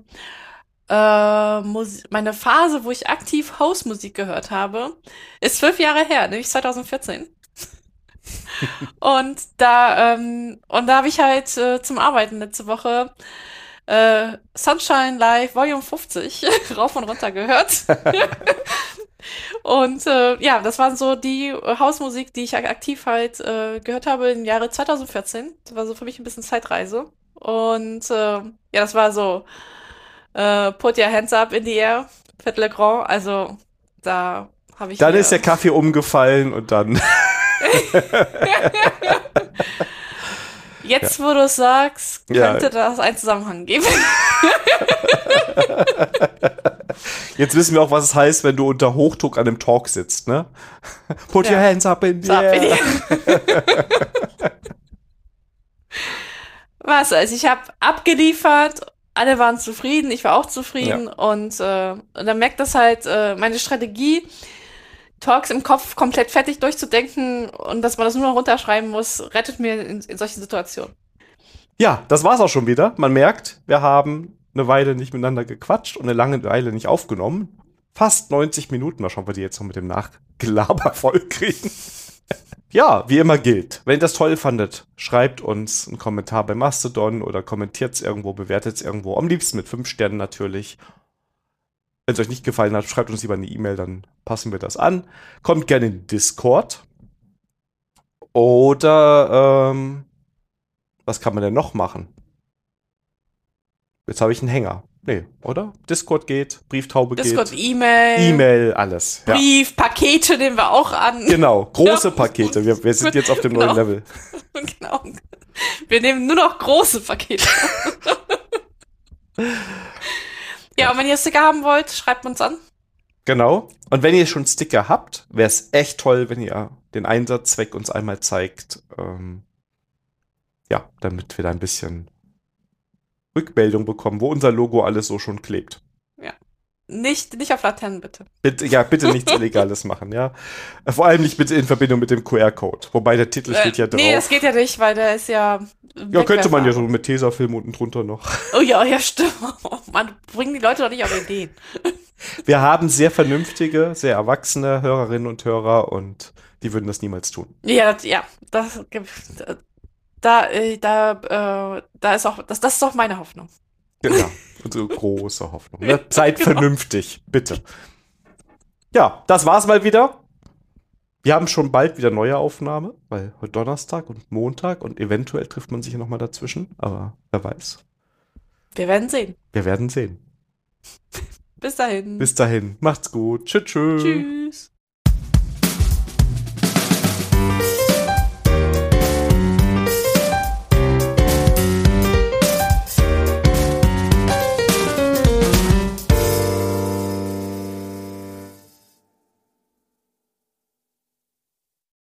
meine Phase, wo ich aktiv Hausmusik gehört habe, ist 12 Jahre her, nämlich 2014. Und da habe ich halt zum Arbeiten letzte Woche Sunshine Live Volume 50 rauf und runter gehört. Und ja, das war so die Hausmusik, die ich aktiv halt gehört habe im Jahre 2014. Das war so für mich ein bisschen Zeitreise. Und ja, das war so Put Your Hands Up in the Air, Fête Le Grand. Also da habe ich Dann mir ist der Kaffee umgefallen und dann. jetzt, wo du es sagst, Ja. könnte das einen Zusammenhang geben. Jetzt wissen wir auch, was es heißt, wenn du unter Hochdruck an einem Talk sitzt, ne? Put your Ja. hands up in the So, bin air. ich. Was? Also ich habe abgeliefert, alle waren zufrieden, ich war auch zufrieden und dann merkt das halt meine Strategie, Talks im Kopf komplett fertig durchzudenken und dass man das nur noch runterschreiben muss, rettet mir in solchen Situationen. Ja, das war's auch schon wieder. Man merkt, wir haben eine Weile nicht miteinander gequatscht und eine lange Weile nicht aufgenommen. Fast 90 Minuten. Mal schauen, ob wir die jetzt noch mit dem Nachgelaber vollkriegen. Ja, wie immer gilt. Wenn ihr das toll fandet, schreibt uns einen Kommentar bei Mastodon oder kommentiert es irgendwo, bewertet es irgendwo. Am liebsten mit 5 Sternen natürlich. Wenn es euch nicht gefallen hat, schreibt uns lieber eine E-Mail, dann passen wir das an. Kommt gerne in den Discord. Oder, was kann man denn noch machen? Jetzt habe ich einen Hänger. Nee, oder? Discord geht, Brieftaube Discord, geht. E-Mail, E-Mail, alles. Ja. Brief, Pakete nehmen wir auch an. Genau, große Ja. Pakete. Wir sind jetzt auf dem neuen Genau. Level. Genau. Wir nehmen nur noch große Pakete. Ja, und wenn ihr Sticker haben wollt, schreibt uns an. Genau. Und wenn ihr schon Sticker habt, wäre es echt toll, wenn ihr den Einsatzzweck uns einmal zeigt. Ja, damit wir da ein bisschen Rückmeldung bekommen, wo unser Logo alles so schon klebt. Ja. Nicht auf Laternen, bitte. Bitte nichts Illegales machen, ja. Vor allem nicht bitte in Verbindung mit dem QR-Code. Wobei der Titel steht ja drauf. Nee, das geht ja nicht, weil der ist ja. Ja, könnte man ja so mit Tesafilm unten drunter noch. Oh ja, stimmt. Oh Mann, bringen die Leute doch nicht auf Ideen. Wir haben sehr vernünftige, sehr erwachsene Hörerinnen und Hörer und die würden das niemals tun. Ja, da ist auch, das ist auch meine Hoffnung. Ja, unsere große Hoffnung. Ne? Seid vernünftig, bitte. Ja, das war's mal wieder. Wir haben schon bald wieder neue Aufnahme, weil heute Donnerstag und Montag und eventuell trifft man sich ja nochmal dazwischen, aber wer weiß. Wir werden sehen. Wir werden sehen. Bis dahin. Bis dahin, macht's gut. Tschüss. Tschüss.